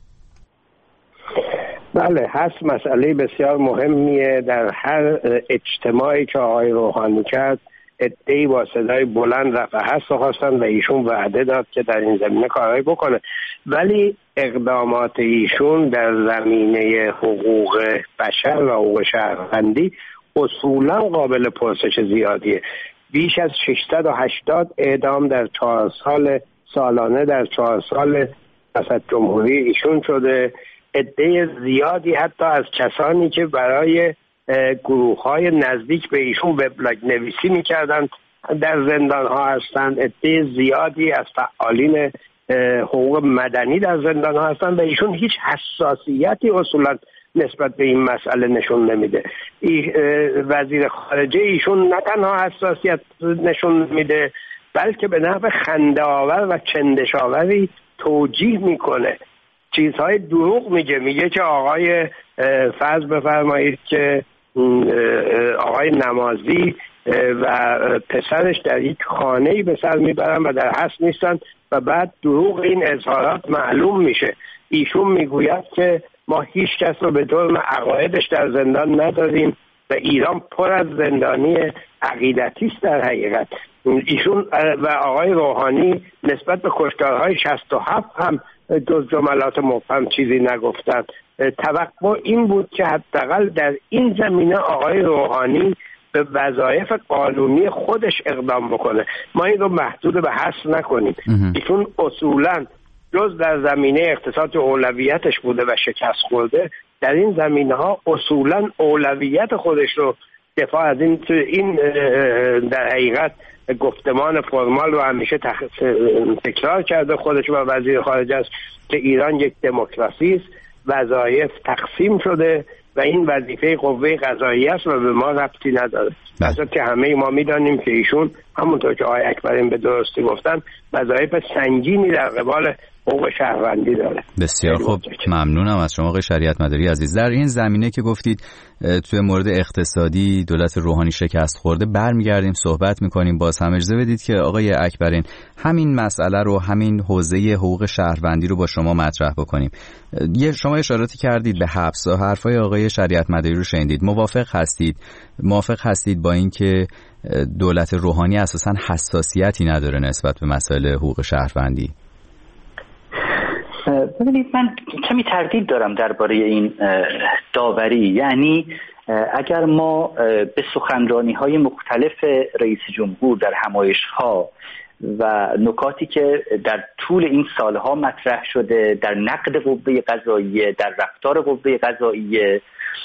بله، هست مسئله بسیار مهمیه. در هر اجتماعی که آقای روحانی کرد عده‌ای با صدای بلند رفع حصر خواستن و ایشون وعده داد که در این زمینه کارایی بکنه، ولی اقدامات ایشون در زمینه حقوق بشر و حقوق شهروندی اصولا قابل پرسش زیادیه. بیش از 680 اعدام در 4 سال سالانه در 4 سال ریاست جمهوری ایشون شده. عده زیادی حتی از کسانی که برای گروه‌های نزدیک به ایشون وبلاگ نویسی می‌کردند در زندان‌ها هستند. عده زیادی از فعالین حقوق مدنی در زندان‌ها هستند و ایشون هیچ حساسیتی اصولاً نسبت به این مسئله نشون نمیده. وزیر خارجه ایشون نه تنها حساسیت نشون نمیده، بلکه به نحو خنده‌آور و چندش‌آوری توجیه میکنه، چیزهای دروغ میگه که آقای فرض بفرمایید که آقای نمازی و پسرش در یک خانه‌ای به سر میبرن و در اصل نیستن و بعد دروغ این اظهارات معلوم میشه. ایشون میگوید که ما هیچ کس رو به طور عقایدش در زندان نداریم و ایران پر از زندانی عقیدتی است. در حقیقت ایشون و آقای روحانی نسبت به کشتارهای 67 هم دو جملات مبهم چیزی نگفتند. توقع این بود که حداقل در این زمینه آقای روحانی به وظایف قانونی خودش اقدام بکنه. ما این رو محدود به حصر نکنیم. ایشون اصولاً جز در زمینه اقتصاد اولویتش بوده و شکست خورده، در این زمینه‌ها اصولاً اولویت خودش رو دفاع از این در حقیقت گفتمان فرمال رو همیشه تکرار کرده خودش و وزیر خارجه است که ایران یک دموکراسی است، وظایف تقسیم شده و این وظیفه قوه قضاییه است و به ما ربطی نداره. مثلا که همه ما میدانیم که ایشون همونطور که آقای اکبرین به درستی گفتن وظایف سنگینی در قبال حقوق شهروندی داره. بسیار خوب، ممنونم از شما آقای شریعت مداری عزیز. در این زمینه که گفتید توی مورد اقتصادی دولت روحانی شکست خورده، برمیگردیم صحبت میکنیم. باز هم اجازه بدید که آقای اکبرین همین مسئله رو، همین حوزه حقوق شهروندی رو با شما مطرح بکنیم. شما اشاراتی کردید به حبس و حرفای آقای شریعت مداری رو شنیدید. موافق هستید با اینکه دولت روحانی اساساً حساسیتی نداره نسبت به مسائل حقوق شهروندی؟ ببینید، من کمی تردید دارم درباره این داوری. یعنی اگر ما به سخنرانی‌های مختلف رئیس جمهور در همایش‌ها و نکاتی که در طول این سالها مطرح شده در نقد قوه قضاییه، در رفتار قوه قضاییه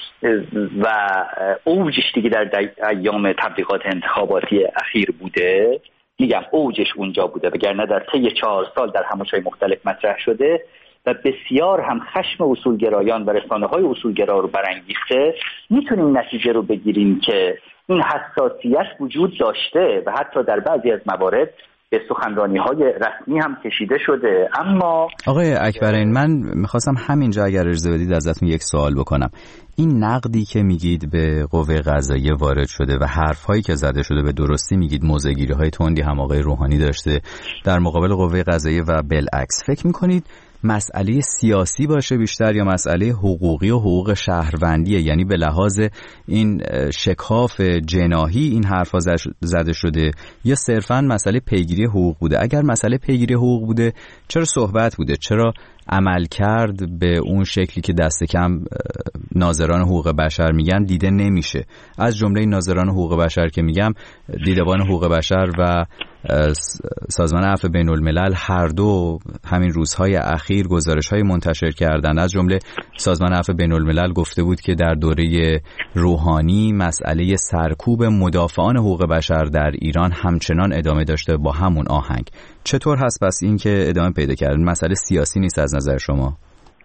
و اوجش دیگه در ایام تبلیغات انتخاباتی اخیر بوده، میگم اوجش اونجا بوده، وگرنه در طی 4 سال در همایش‌های مختلف مطرح شده و بسیار هم خشم اصولگرایان و رسانه‌های اصولگرا رو برانگیخته، میتونیم نتیجه رو بگیریم که این حساسیت وجود داشته و حتی در بعضی از موارد به سخنرانی‌های رسمی هم کشیده شده. اما آقای اکبرین، من می‌خواستم همینجا اگر اجازه بدید ازتون یک سوال بکنم. این نقدی که میگید به قوه قضاییه وارد شده و حرف‌هایی که زده شده، به درستی میگید موضع‌گیری‌های تندی هم آقای روحانی داشته در مقابل قوه قضاییه و بالعکس، فکر می‌کنید مسئله سیاسی باشه بیشتر یا مسئله حقوقی و حقوق شهروندیه؟ یعنی به لحاظ این شکاف جناحی این حرفا زده شده یا صرفاً مسئله پیگیری حقوق بوده؟ اگر مسئله پیگیری حقوق بوده چرا صحبت بوده؟ چرا عمل کرد به اون شکلی که دست کم ناظران حقوق بشر میگن دیده نمیشه؟ از جمله ناظران حقوق بشر که میگم، دیدبان حقوق بشر و سازمان عفو بین الملل هر دو همین روزهای اخیر گزارش‌های منتشر کردند. از جمله سازمان عفو بین الملل گفته بود که در دوره روحانی مسئله سرکوب مدافعان حقوق بشر در ایران همچنان ادامه داشته با همون آهنگ. چطور هست پس این که ادامه پیدا کرد؟ مسئله سیاسی نیست از نظر شما؟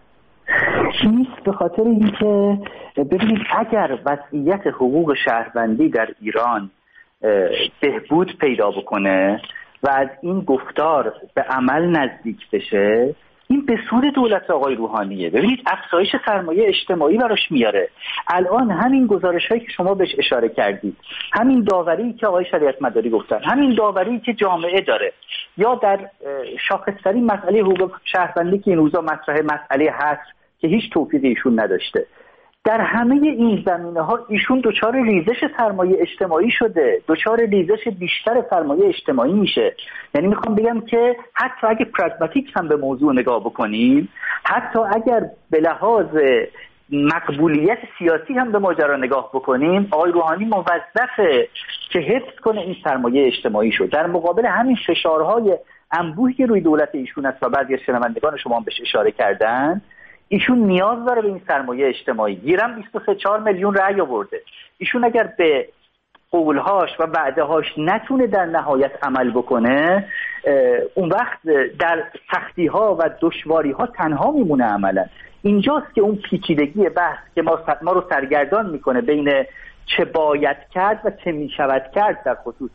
نیست، به خاطر اینکه ببینید اگر وضعیت حقوق شهروندی در ایران بهبود پیدا بکنه و از این گفتار به عمل نزدیک بشه، این به سود دولت آقای روحانیه. ببینید افزایش سرمایه اجتماعی براش میاره. الان همین گزارش‌هایی که شما بهش اشاره کردید، همین داوری که آقای شریعت مداری گفتن، همین داوری که جامعه داره، یا در شاخص‌ترین مسئله حقوق شهروندی که این روزا مطرح، مسئله هست که هیچ توفیق ایشون نداشته، در همه این زمینه‌ها ایشون دچار ریزش سرمایه اجتماعی شده، دچار ریزش بیشتر سرمایه اجتماعی میشه. یعنی میخوام بگم که حتی اگه پرگماتیک هم به موضوع نگاه بکنیم، حتی اگر به لحاظ مقبولیت سیاسی هم به ماجرا نگاه بکنیم، آقای روحانی موظفه که حفظ کنه این سرمایه اجتماعی شد در مقابل همین فشارهای انبوهی که روی دولت ایشون است و بعضی از شنوندگان شما هم بهش اشاره کردن. ایشون نیاز داره به این سرمایه اجتماعی. گیرم 23-4 میلیون رأی آورده. ایشون اگر به قولهاش و وعدهاش نتونه در نهایت عمل بکنه، اون وقت در سختی‌ها و دشواری‌ها تنها میمونه عملا. اینجاست که اون پیچیدگی بحث که ما رو سرگردان میکنه بین چه باید کرد و چه میشود کرد در خصوص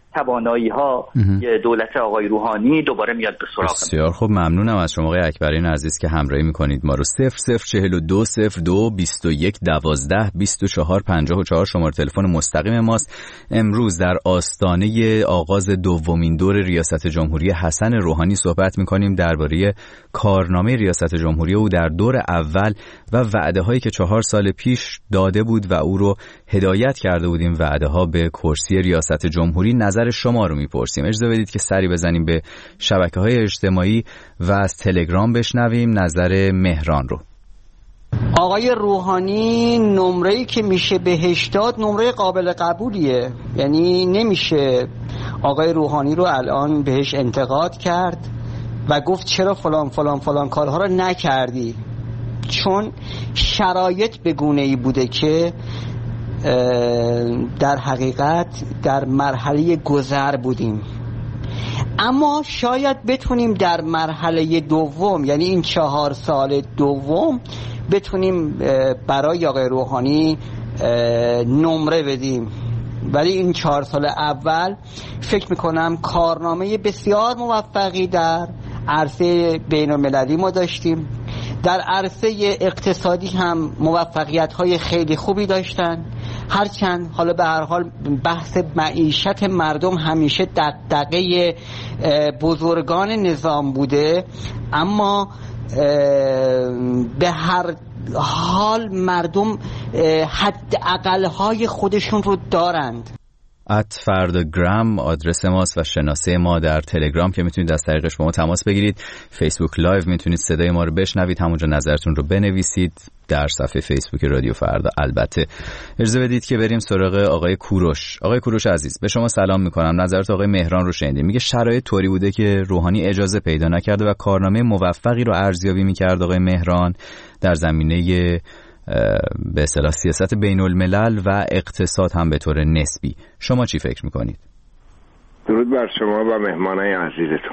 توانایی ها دولت آقای روحانی دوباره میاد به سراغ. بسیار خب، ممنونم از شما آقای اکبرین عزیز که همراهی میکنید ما رو. 0042 02 21 12 24 54 شماره تلفن مستقیم ماست. امروز در آستانه آغاز دومین دور ریاست جمهوری حسن روحانی صحبت میکنیم درباره کارنامه ریاست جمهوری او در دور اول و وعده هایی که 4 سال پیش داده بود و او رو هدایت کرده بودیم وعده ها به کرسی ریاست جمهوری. نظر شما رو میپرسیم. اجازه بدید که سری بزنیم به شبکه‌های اجتماعی و از تلگرام بشنویم نظر مهران رو. آقای روحانی نمره‌ای که میشه بهش داد نمره قابل قبولیه، یعنی نمیشه آقای روحانی رو الان بهش انتقاد کرد و گفت چرا فلان فلان فلان کارها رو نکردی، چون شرایط به گونه‌ای بوده که در حقیقت در مرحله گذر بودیم. اما شاید بتونیم در مرحله دوم، یعنی این 4 سال دوم، بتونیم برای آقای روحانی نمره بدیم. ولی این 4 سال اول فکر میکنم کارنامه بسیار موفقی در عرصه بین المللی ما داشتیم. در عرصه اقتصادی هم موفقیت‌های خیلی خوبی داشتن، هرچند حالا به هر حال بحث معیشت مردم همیشه دغدغه بزرگان نظام بوده، اما به هر حال مردم حداقل‌های خودشون رو دارند. @فردگرام آدرس ماست و شناسه ما در تلگرام که میتونید از طریقش با ما تماس بگیرید. فیسبوک لایو میتونید صدای ما رو بشنوید، همونجا نظرتون رو بنویسید در صفحه فیسبوک رادیو فردا. البته اجازه بدید که بریم سراغ آقای کوروش. آقای کوروش عزیز، به شما سلام میکنم. نظرت آقای مهران رو شنیدیم. میگه شرایط طوری بوده که روحانی اجازه پیدا نکرده و کارنامه موفقی رو ارزیابی میکرد آقای مهران در زمینه به اصطلاح سیاست بین الملل و اقتصاد هم به طور نسبی. شما چی فکر میکنید؟ درود بر شما و مهمانای عزیزتون.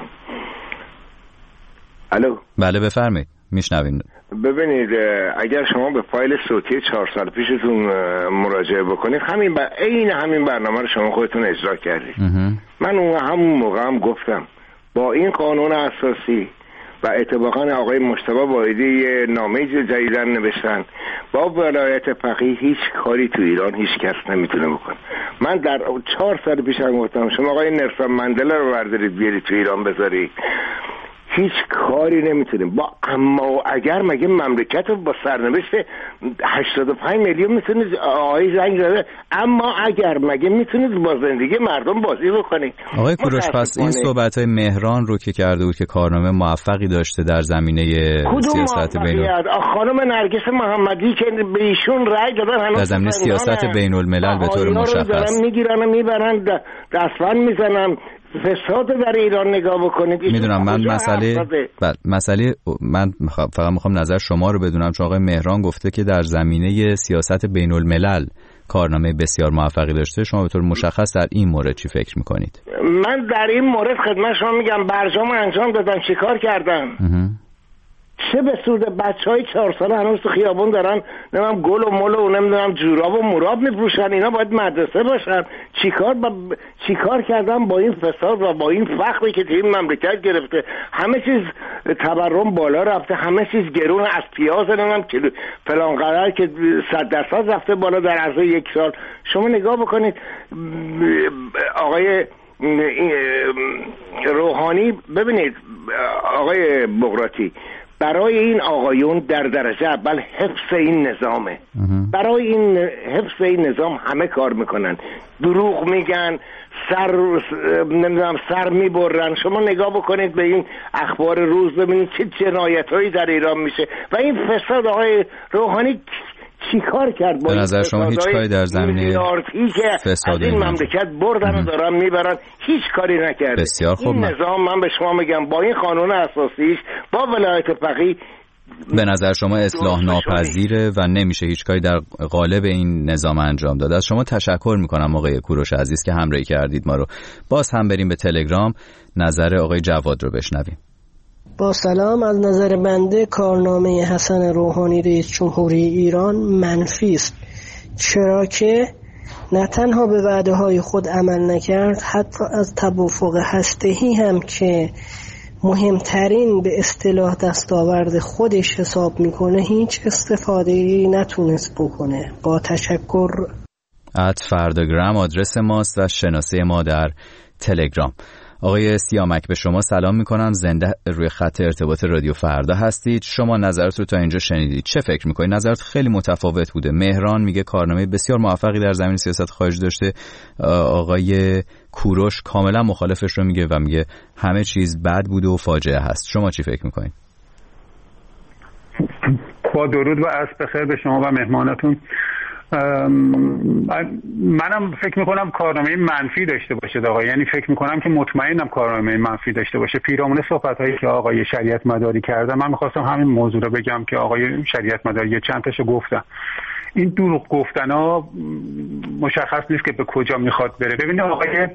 الو. بله بفرمایید، میشنویم. ببینید، اگر شما به فایل صوتی 4 سال پیشتون مراجعه بکنید، همین برنامه رو شما خودتون اجرا کردید. من همون موقع هم گفتم با این قانون اساسی و اتفاقا آقای مجتبی واحدی یه نامه جدیدن نوشتن با ولایت فقیه هیچ کاری تو ایران هیچ کس نمیتونه بکنه. من در 4 سال پیش هم گفتم شما آقای نلسون مندلا رو بردارید بیارید تو ایران بذارید، هیچ کاری نمیتونیم. اما اگر مگه مملکت رو با سرنوشت 85 میلیون میتونید آقای زنگ زده، اما اگر مگه میتونید با زندگی مردم بازی بکنید. آقای کوروش، پس این صحبت‌های مهران رو که کرده بود که کارنامه موفقی داشته در زمینه سیاست بین خانم نرگس محمدی که به ایشون رأی دادن در زمینه سیاست بین الملل به طور مشخص میگیرن و میبرن دستبند میزنن. فساد در ایران نگاه بکنید. میدونم من مسئله من فقط میخوام نظر شما رو بدونم، چون آقای مهران گفته که در زمینه سیاست بین الملل کارنامه بسیار موفقی داشته. شما به طور مشخص در این مورد چی فکر میکنید؟ من در این مورد خدمت شما میگم برجام انجام دادن، چیکار کردن؟ چه به سود بچهای 4 ساله هنوز تو خیابون دارن نمیدونم گل و مل و نمیدونم جوراب و مراب میفروشن، اینا باید مدرسه باشن. چیکار کردن با این فساد و با این فقری که این مملکت گرفته؟ همه چیز تورم بالا رفته، همه چیز گرون، از پیاز نمیدونم فلان قدر که 100% رفته بالا در عرض 1 سال. شما نگاه بکنید آقای روحانی، ببینید آقای بغراتی، برای این آقایون در درجه اول حفظ این نظامه. برای این حفظ این نظام همه کار میکنن، دروغ میگن، سر میبرن. شما نگاه بکنید به این اخبار روز ببینید چه جنایتایی در ایران میشه و این فساد آقای روحانی چی کار کرد؟ به نظر شما هیچ کاری در زمینه فساد این مملکت بردن و دارن میبرن، هیچ کاری نکرده. بسیار خوب. این نظام من به شما میگم با این قانون اساسیش با ولایت فقیه به نظر شما اصلاح ناپذیره و نمیشه هیچ کاری در قالب این نظام انجام داد. از شما تشکر میکنم آقای کوروش عزیز که همراهی کردید ما رو. باز هم بریم به تلگرام نظر آقای جواد رو بشنویم. با سلام، از نظر بنده کارنامه حسن روحانی رئیس جمهوری ایران منفی است، چرا که نه تنها به وعده های خود عمل نکرد، حتی از توافق هسته‌ای هم که مهمترین به اصطلاح دستاورد خودش حساب میکنه هیچ استفاده‌ای نتونست بکنه. با تشکر. @فرداگرام آدرس ماست و شناسه ما در تلگرام. آقای سیامک به شما سلام میکنم، زنده روی خط ارتباط رادیو فردا هستید. شما نظرت رو تا اینجا شنیدید، چه فکر میکنید؟ نظرت خیلی متفاوت بوده. مهران میگه کارنامه بسیار موفقی در زمین سیاست خارجی داشته. آقای کوروش کاملا مخالفش رو میگه و میگه همه چیز بد بوده و فاجعه هست. شما چی فکر میکنید؟ با درود و عصر بخیر به شما و مهمانتون. منم فکر میکنم کارنامه منفی داشته باشه آقا، یعنی فکر میکنم که مطمئنم کارنامه منفی داشته باشه. پیرامون صحبت هایی که آقای شریعت مداری کرده، من میخواستم همین موضوع رو بگم که آقای شریعت مداری چند تاشو گفتن. این دروغ گفتن ها مشخص نیست که به کجا میخواد بره. ببینید آقای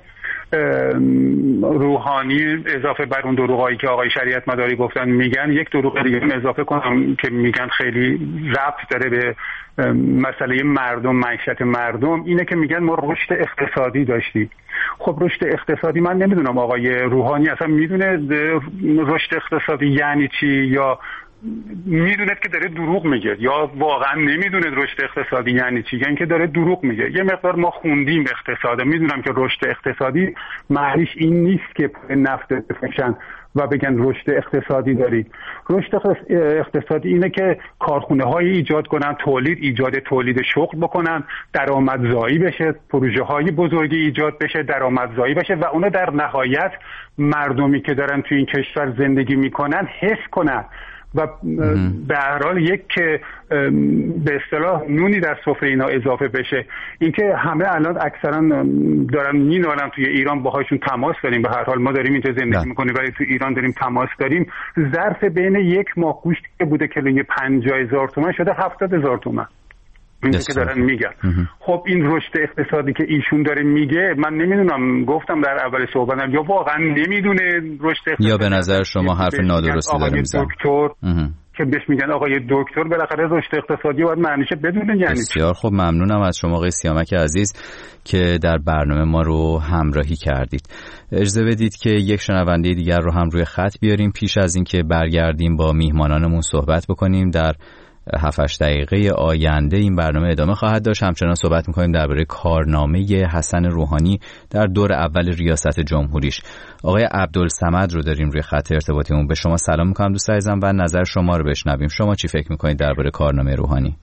روحانی اضافه بر اون دروغایی که آقای شریعت مداری گفتن میگن، یک دروغ دیگه اضافه کنم که میگن خیلی ربط داره به مسئله مردم، معیشت مردم، اینه که میگن ما رشد اقتصادی داشتیم. خب رشد اقتصادی، من نمیدونم آقای روحانی اصلا میدونه رشد اقتصادی یعنی چی، یا میدونه که داره دروغ میگه، یا واقعا نمیدونه رشد اقتصادی یعنی چی، یعنی که داره دروغ میگه. یه مقدار ما خوندیم اقتصاد، میدونم که رشد اقتصادی معنیش این نیست که نفت بفروشن و بگن رشد اقتصادی دارید. رشد اقتصادی اینه که کارخونه های ایجاد کنن، ایجاد تولید شغل بکنن، درآمدزایی بشه، پروژه های بزرگی ایجاد بشه، درآمدزایی بشه و اونو در نهایت مردمی که دارن توی این کشور زندگی میکنن حس کنن و به هر حال یک که به اصطلاح نونی در سفره اینا اضافه بشه. اینکه همه الان اکثرا دارن مینالن توی ایران، باهاشون تماس داریم، به هر حال ما داریم اینجا زندگی میکنیم ولی توی ایران داریم تماس داریم. ظرف بین یک ماه گوشتی که بوده کیلوی 50,000 تومان شده 70,000 تومان. این که دارن میگن. خب این رشد اقتصادی که ایشون داره میگه، من نمیدونم، گفتم در اول صحبتم، یا واقعا نمیدونه رشد اقتصادی، یا به نظر شما حرف نادرستی داره میزنه. که بهش میگن آقای دکتر، بالاخره رشد اقتصادی باید معنیشه بدونه یعنی. بسیار خب، ممنونم از شما آقای سیامک عزیز که در برنامه ما رو همراهی کردید. اجازه بدید که یک شنونده دیگر رو هم روی خط بیاریم پیش از اینکه برگردیم با میهمانانمون صحبت بکنیم. در 7-8 دقیقه آینده این برنامه ادامه خواهد داشت. همچنان صحبت می‌کنیم درباره کارنامه حسن روحانی در دور اول ریاست جمهوریش. آقای عبدالصمد رو داریم روی خط ارتباطیمون. به شما سلام می‌کنم دوست عزیزم و نظر شما رو بشنویم. شما چی فکر می‌کنید درباره کارنامه روحانی؟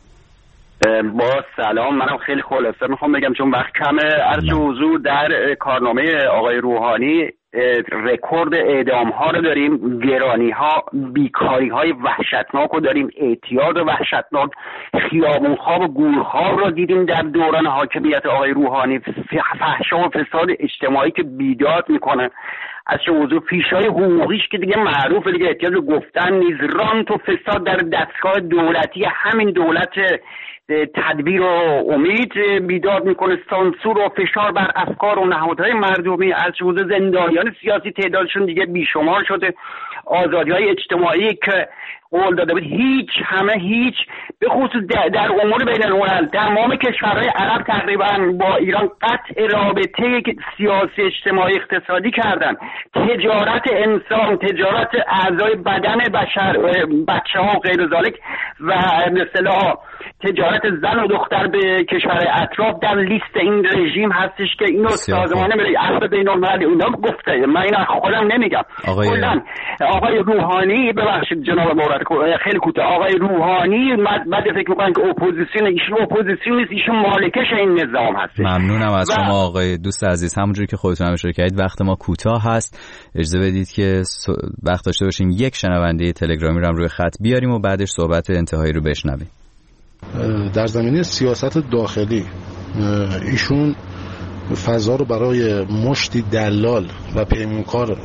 با سلام، منم خیلی خلاصه میخوام بگم چون وقت کمه. عرض حضور در کارنامه آقای روحانی رکورد اعدام ها رو داریم، گرانی ها، بیکاری های وحشتناک رو داریم، اعتیاد وحشتناک، خیابون ها و گورها رو دیدیم در دوران حاکمیت آقای روحانی، فحشا و فساد اجتماعی که بیداد میکنه. از چه موضوع پیشای حقوقیش که دیگه معروفه، دیگه احتیاج گفتن نیز، رانت و فساد در دستگاه دولتی، همین دولت تدبیر و امید بیداد میکنه، سانسور و فشار بر افکار و نهادهای مردمی. از چه موضوع زندانیان سیاسی تعدادشون دیگه بیشمار شده، آزادی‌های اجتماعی که قول داده بود هیچ به خصوص در امور بین‌الملل تمام کشورهای عرب تقریبا با ایران قطع رابطه سیاسی اجتماعی اقتصادی کردن. تجارت انسان، تجارت اعضای بدن بشر، بچه‌ها و غیر ذالک، و به اصطلاح تجارت زن و دختر به کشورهای اطراف در لیست این رژیم هستش که اینو سازمان عرب بین‌الملل اونا گفته. من این خودم نمیگم. آقای روحانی، ببخشید جناب مورد خیلی کوتاه، آقای روحانی بعد فکر می‌کنن که اپوزیسیون، ایشون اپوزیسیون نیست، ایشون مالکش این نظام هست. ممنونم از شما آقای دوست عزیز. همونجوری که خودتون هم اشاره کردید وقت ما کوتاه هست، اجازه بدید که وقت داشته باشیم یک شنونده تلگرامی رو هم روی خط بیاریم و بعدش صحبت انتهایی رو بشنویم. در زمینه سیاست داخلی ایشون فضا رو برای مشتی دلال و پیمانکار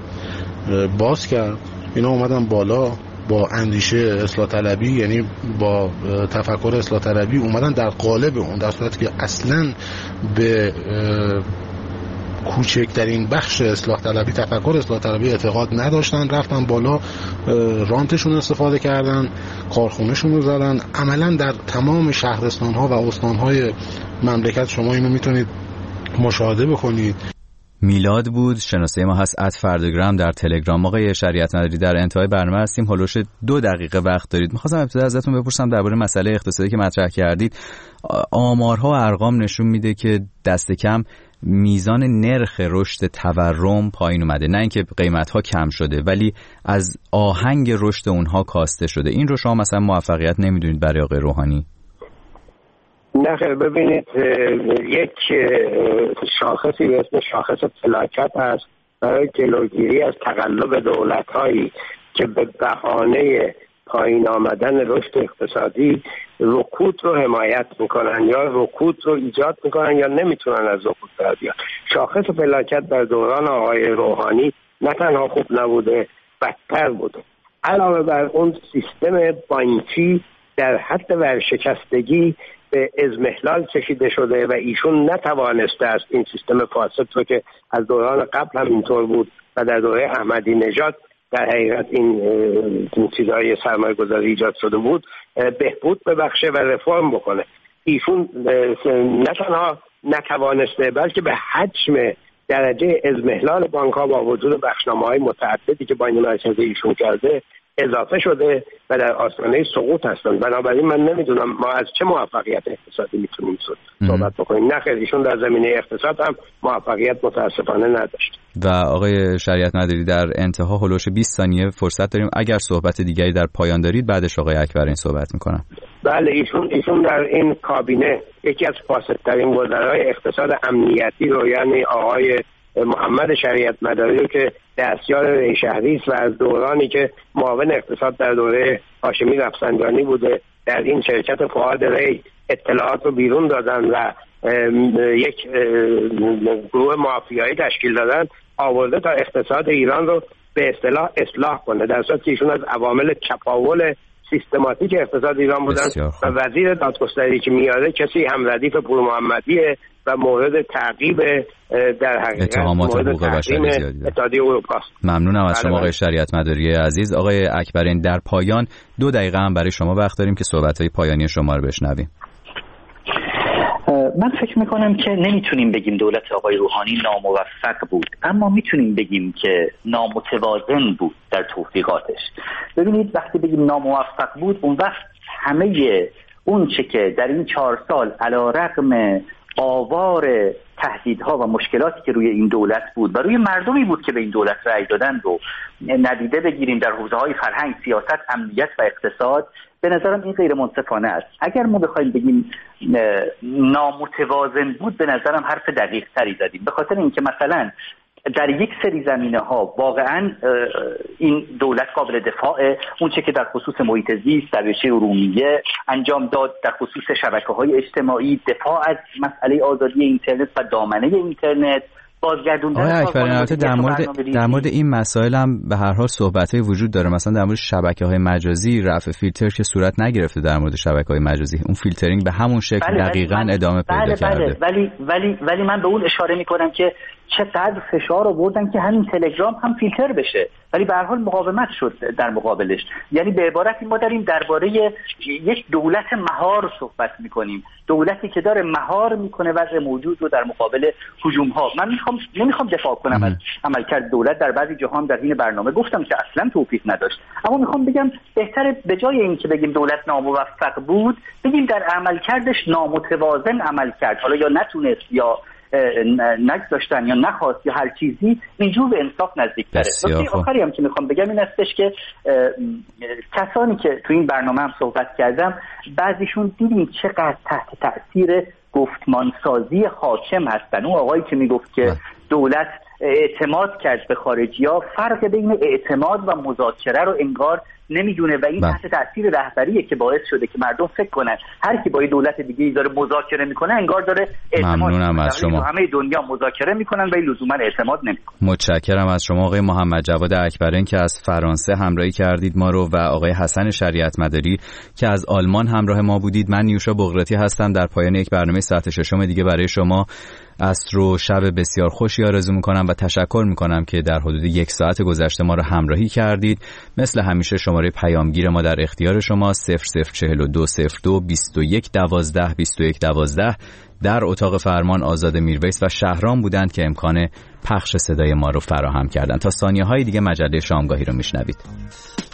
باز کرد. اینا اومدن بالا با اندیشه اصلاح طلبی، یعنی با تفکر اصلاح طلبی اومدن در قالب اون، در صورتی که اصلا به کوچکترین بخش اصلاح طلبی، تفکر اصلاح طلبی اعتقاد نداشتن، رفتن بالا، رانتشون استفاده کردن، کارخونهشون رو زدن. عملا در تمام شهرستان‌ها و استان‌های مملکت شما اینو میتونید مشاهده بکنید. میلاد بود، شناسه ما هست @فردگرام در تلگرام. آقای شریعت مداری در انتهای برنامه هستیم، هولوش 2 دقیقه وقت دارید. می‌خواستم ابتدا ازتون بپرسم درباره مسئله اقتصادی که مطرح کردید. آمارها و ارقام نشون میده که دست کم میزان نرخ رشد تورم پایین اومده، نه اینکه قیمت‌ها کم شده ولی از آهنگ رشد اونها کاسته شده. این رو شما مثلا موفقیت نمیدونید برای آقای روحانی؟ نه خیلی، ببینید یک شاخصی به اسم شاخص فلاکت هست برای جلوگیری از تقلب دولت‌هایی که به بهانه پایین آمدن رشد اقتصادی رکود رو حمایت میکنن یا رکود رو ایجاد میکنن یا نمیتونن از رکود در بیان. شاخص فلاکت در دوران آقای روحانی نه تنها خوب نبوده، بدتر بوده. علاوه بر اون سیستم بانکی در حد ورشکستگی به اضمحلال کشیده شده و ایشون نتوانسته است این سیستم فاسد رو که از دوران قبل هم اینطور بود و در دوره احمدی نژاد در حقیقت این چیزهای سرمایه گذاری ایجاد شده بود بهبود ببخشه و رفرم بکنه. ایشون نه تنها نتوانسته بلکه به حجم درجه اضمحلال بانک ها با وجود بخشنامه‌های متعددی که بانک مرکزی ایشون کرده اضافه شده و در آستانه سقوط هستند. بنابراین من نمیدونم ما از چه موفقیت اقتصادی میتونیم صحبت بکنیم. نه خیر، ایشون در زمینه اقتصاد هم موفقیت متاسفانه نداشت. و آقای شریعت مداری در انتها هولوش 20 ثانیه فرصت داریم، اگر صحبت دیگری در پایان دارید بعدش آقای اکبرین صحبت میکنم. بله، ایشون در این کابینه یکی از فاسدترین وزرای اقتصاد امنیتی رو، یعنی آقای محمد شریعت مداری رو که دستیار ریشهری است و از دورانی که معاون اقتصاد در دوره هاشمی رفسنجانی بوده در این شرکت فؤاد ری اطلاعات رو بیرون دادن و یک گروه مافیایی تشکیل دادن، آورده تا اقتصاد ایران رو به اصطلاح اصلاح کنه، در صورتی که ایشون از عوامل چپاول سیستماتیک اقتصاد ایران بودن و وزیر دادگستری که میاره کسی هم ردیف پور محمدیه و مورد تعقیب در حقیقت اتهامات حقوق بشری اتحادیه اروپا. ممنونم از شما آقای شریعت مداری عزیز. آقای اکبرین در پایان 2 دقیقه هم برای شما وقت داریم که صحبت‌های پایانی شما رو بشنویم. من فکر میکنم که نمیتونیم بگیم دولت آقای روحانی ناموفق بود، اما میتونیم بگیم که نامتوازن بود در توفیقاتش. ببینید وقتی بگیم ناموفق بود، اون وقت همه اون چه که در این 4 سال علیرغم آوار تهدیدها و مشکلاتی که روی این دولت بود و روی مردمی بود که به این دولت رأی دادن رو ندیده بگیریم در حوزه‌های فرهنگ، سیاست، امنیت و اقتصاد، به نظرم این غیر منصفانه است. اگر ما بخوایم بگیم نامتوازن بود، به نظرم حرف دقیق تری زدیم، به خاطر اینکه مثلا در یک سری زمینه ها واقعا این دولت قابل دفاعه. اون چه که در خصوص محیط زیست، دریاچه ارومیه انجام داد، در خصوص شبکه‌های اجتماعی، دفاع از مسئله آزادی اینترنت و دامنه اینترنت، بازگردوندن در مورد این مسائل هم به هر حال صحبت‌های وجود داره. مثلا در مورد شبکه‌های مجازی رفع فیلتر که صورت نگرفته در مورد شبکه‌های مجازی، اون فیلترینگ به همون شکل دقیقاً ادامه پیدا کرده. ولی من به اون اشاره می‌کنم که چقدر فشار آوردن که همین تلگرام هم فیلتر بشه، ولی به هر حال مقاومت شد در مقابلش. یعنی به عبارتی ما داریم درباره یک دولت مهار صحبت می‌کنیم، دولتی که داره مهار می‌کنه وضع موجود رو در مقابل هجوم‌ها. من نمیخوام دفاع کنم از عملکرد دولت، در بعضی جاها هم در این برنامه گفتم که اصلا توفیق نداشت، اما میخوام بگم بهتره به جای اینکه بگیم دولت ناموفق بود، بگیم در عملکردش نامتوازن عمل کرد، حالا یا نتونست یا نگذاشتن یا نخواست یا هر چیزی، اینجور به انصاف نزدیک تره. نکته آخری هم که میخوام بگم این استش که کسانی که تو این برنامه هم صحبت کردم، بعضیشون دیدیم چقدر تحت تأثیر گفتمانسازی حاکم هستن. اون آقایی که میگفت که دولت اعتماد کرد به خارجی‌ها، فرق بین اعتماد و مذاکره رو انگار نمیدونه و این تحت تأثیر رهبریه که باعث شده که مردم فکر کنن هر کی با یه دولت دیگه داره مذاکره میکنه انگار داره اعتماد. ممنونم از شما. همه دنیا مذاکره میکنن ولی لزوما اعتماد نمیکنن. متشکرم از شما آقای محمد جواد اکبرین که از فرانسه همراهی کردید ما رو و آقای حسن شریعت مداری که از آلمان همراه ما بودید. من نیوشا بغراتی هستم. در پایان یک برنامه ساعت 6 دیگه برای شما عصر و شب بسیار خوشی آرزو میکنم و تشکر میکنم که در حدود 1 ساعت گذشته ما رو همراهی کردید. مثل همیشه شماره پیامگیر ما در اختیار شما 004202 2112 2112. در اتاق فرمان آزاده میرویس و شهرام بودند که امکان پخش صدای ما رو فراهم کردند. تا ثانیه‌های دیگه مجله شامگاهی رو میشنوید.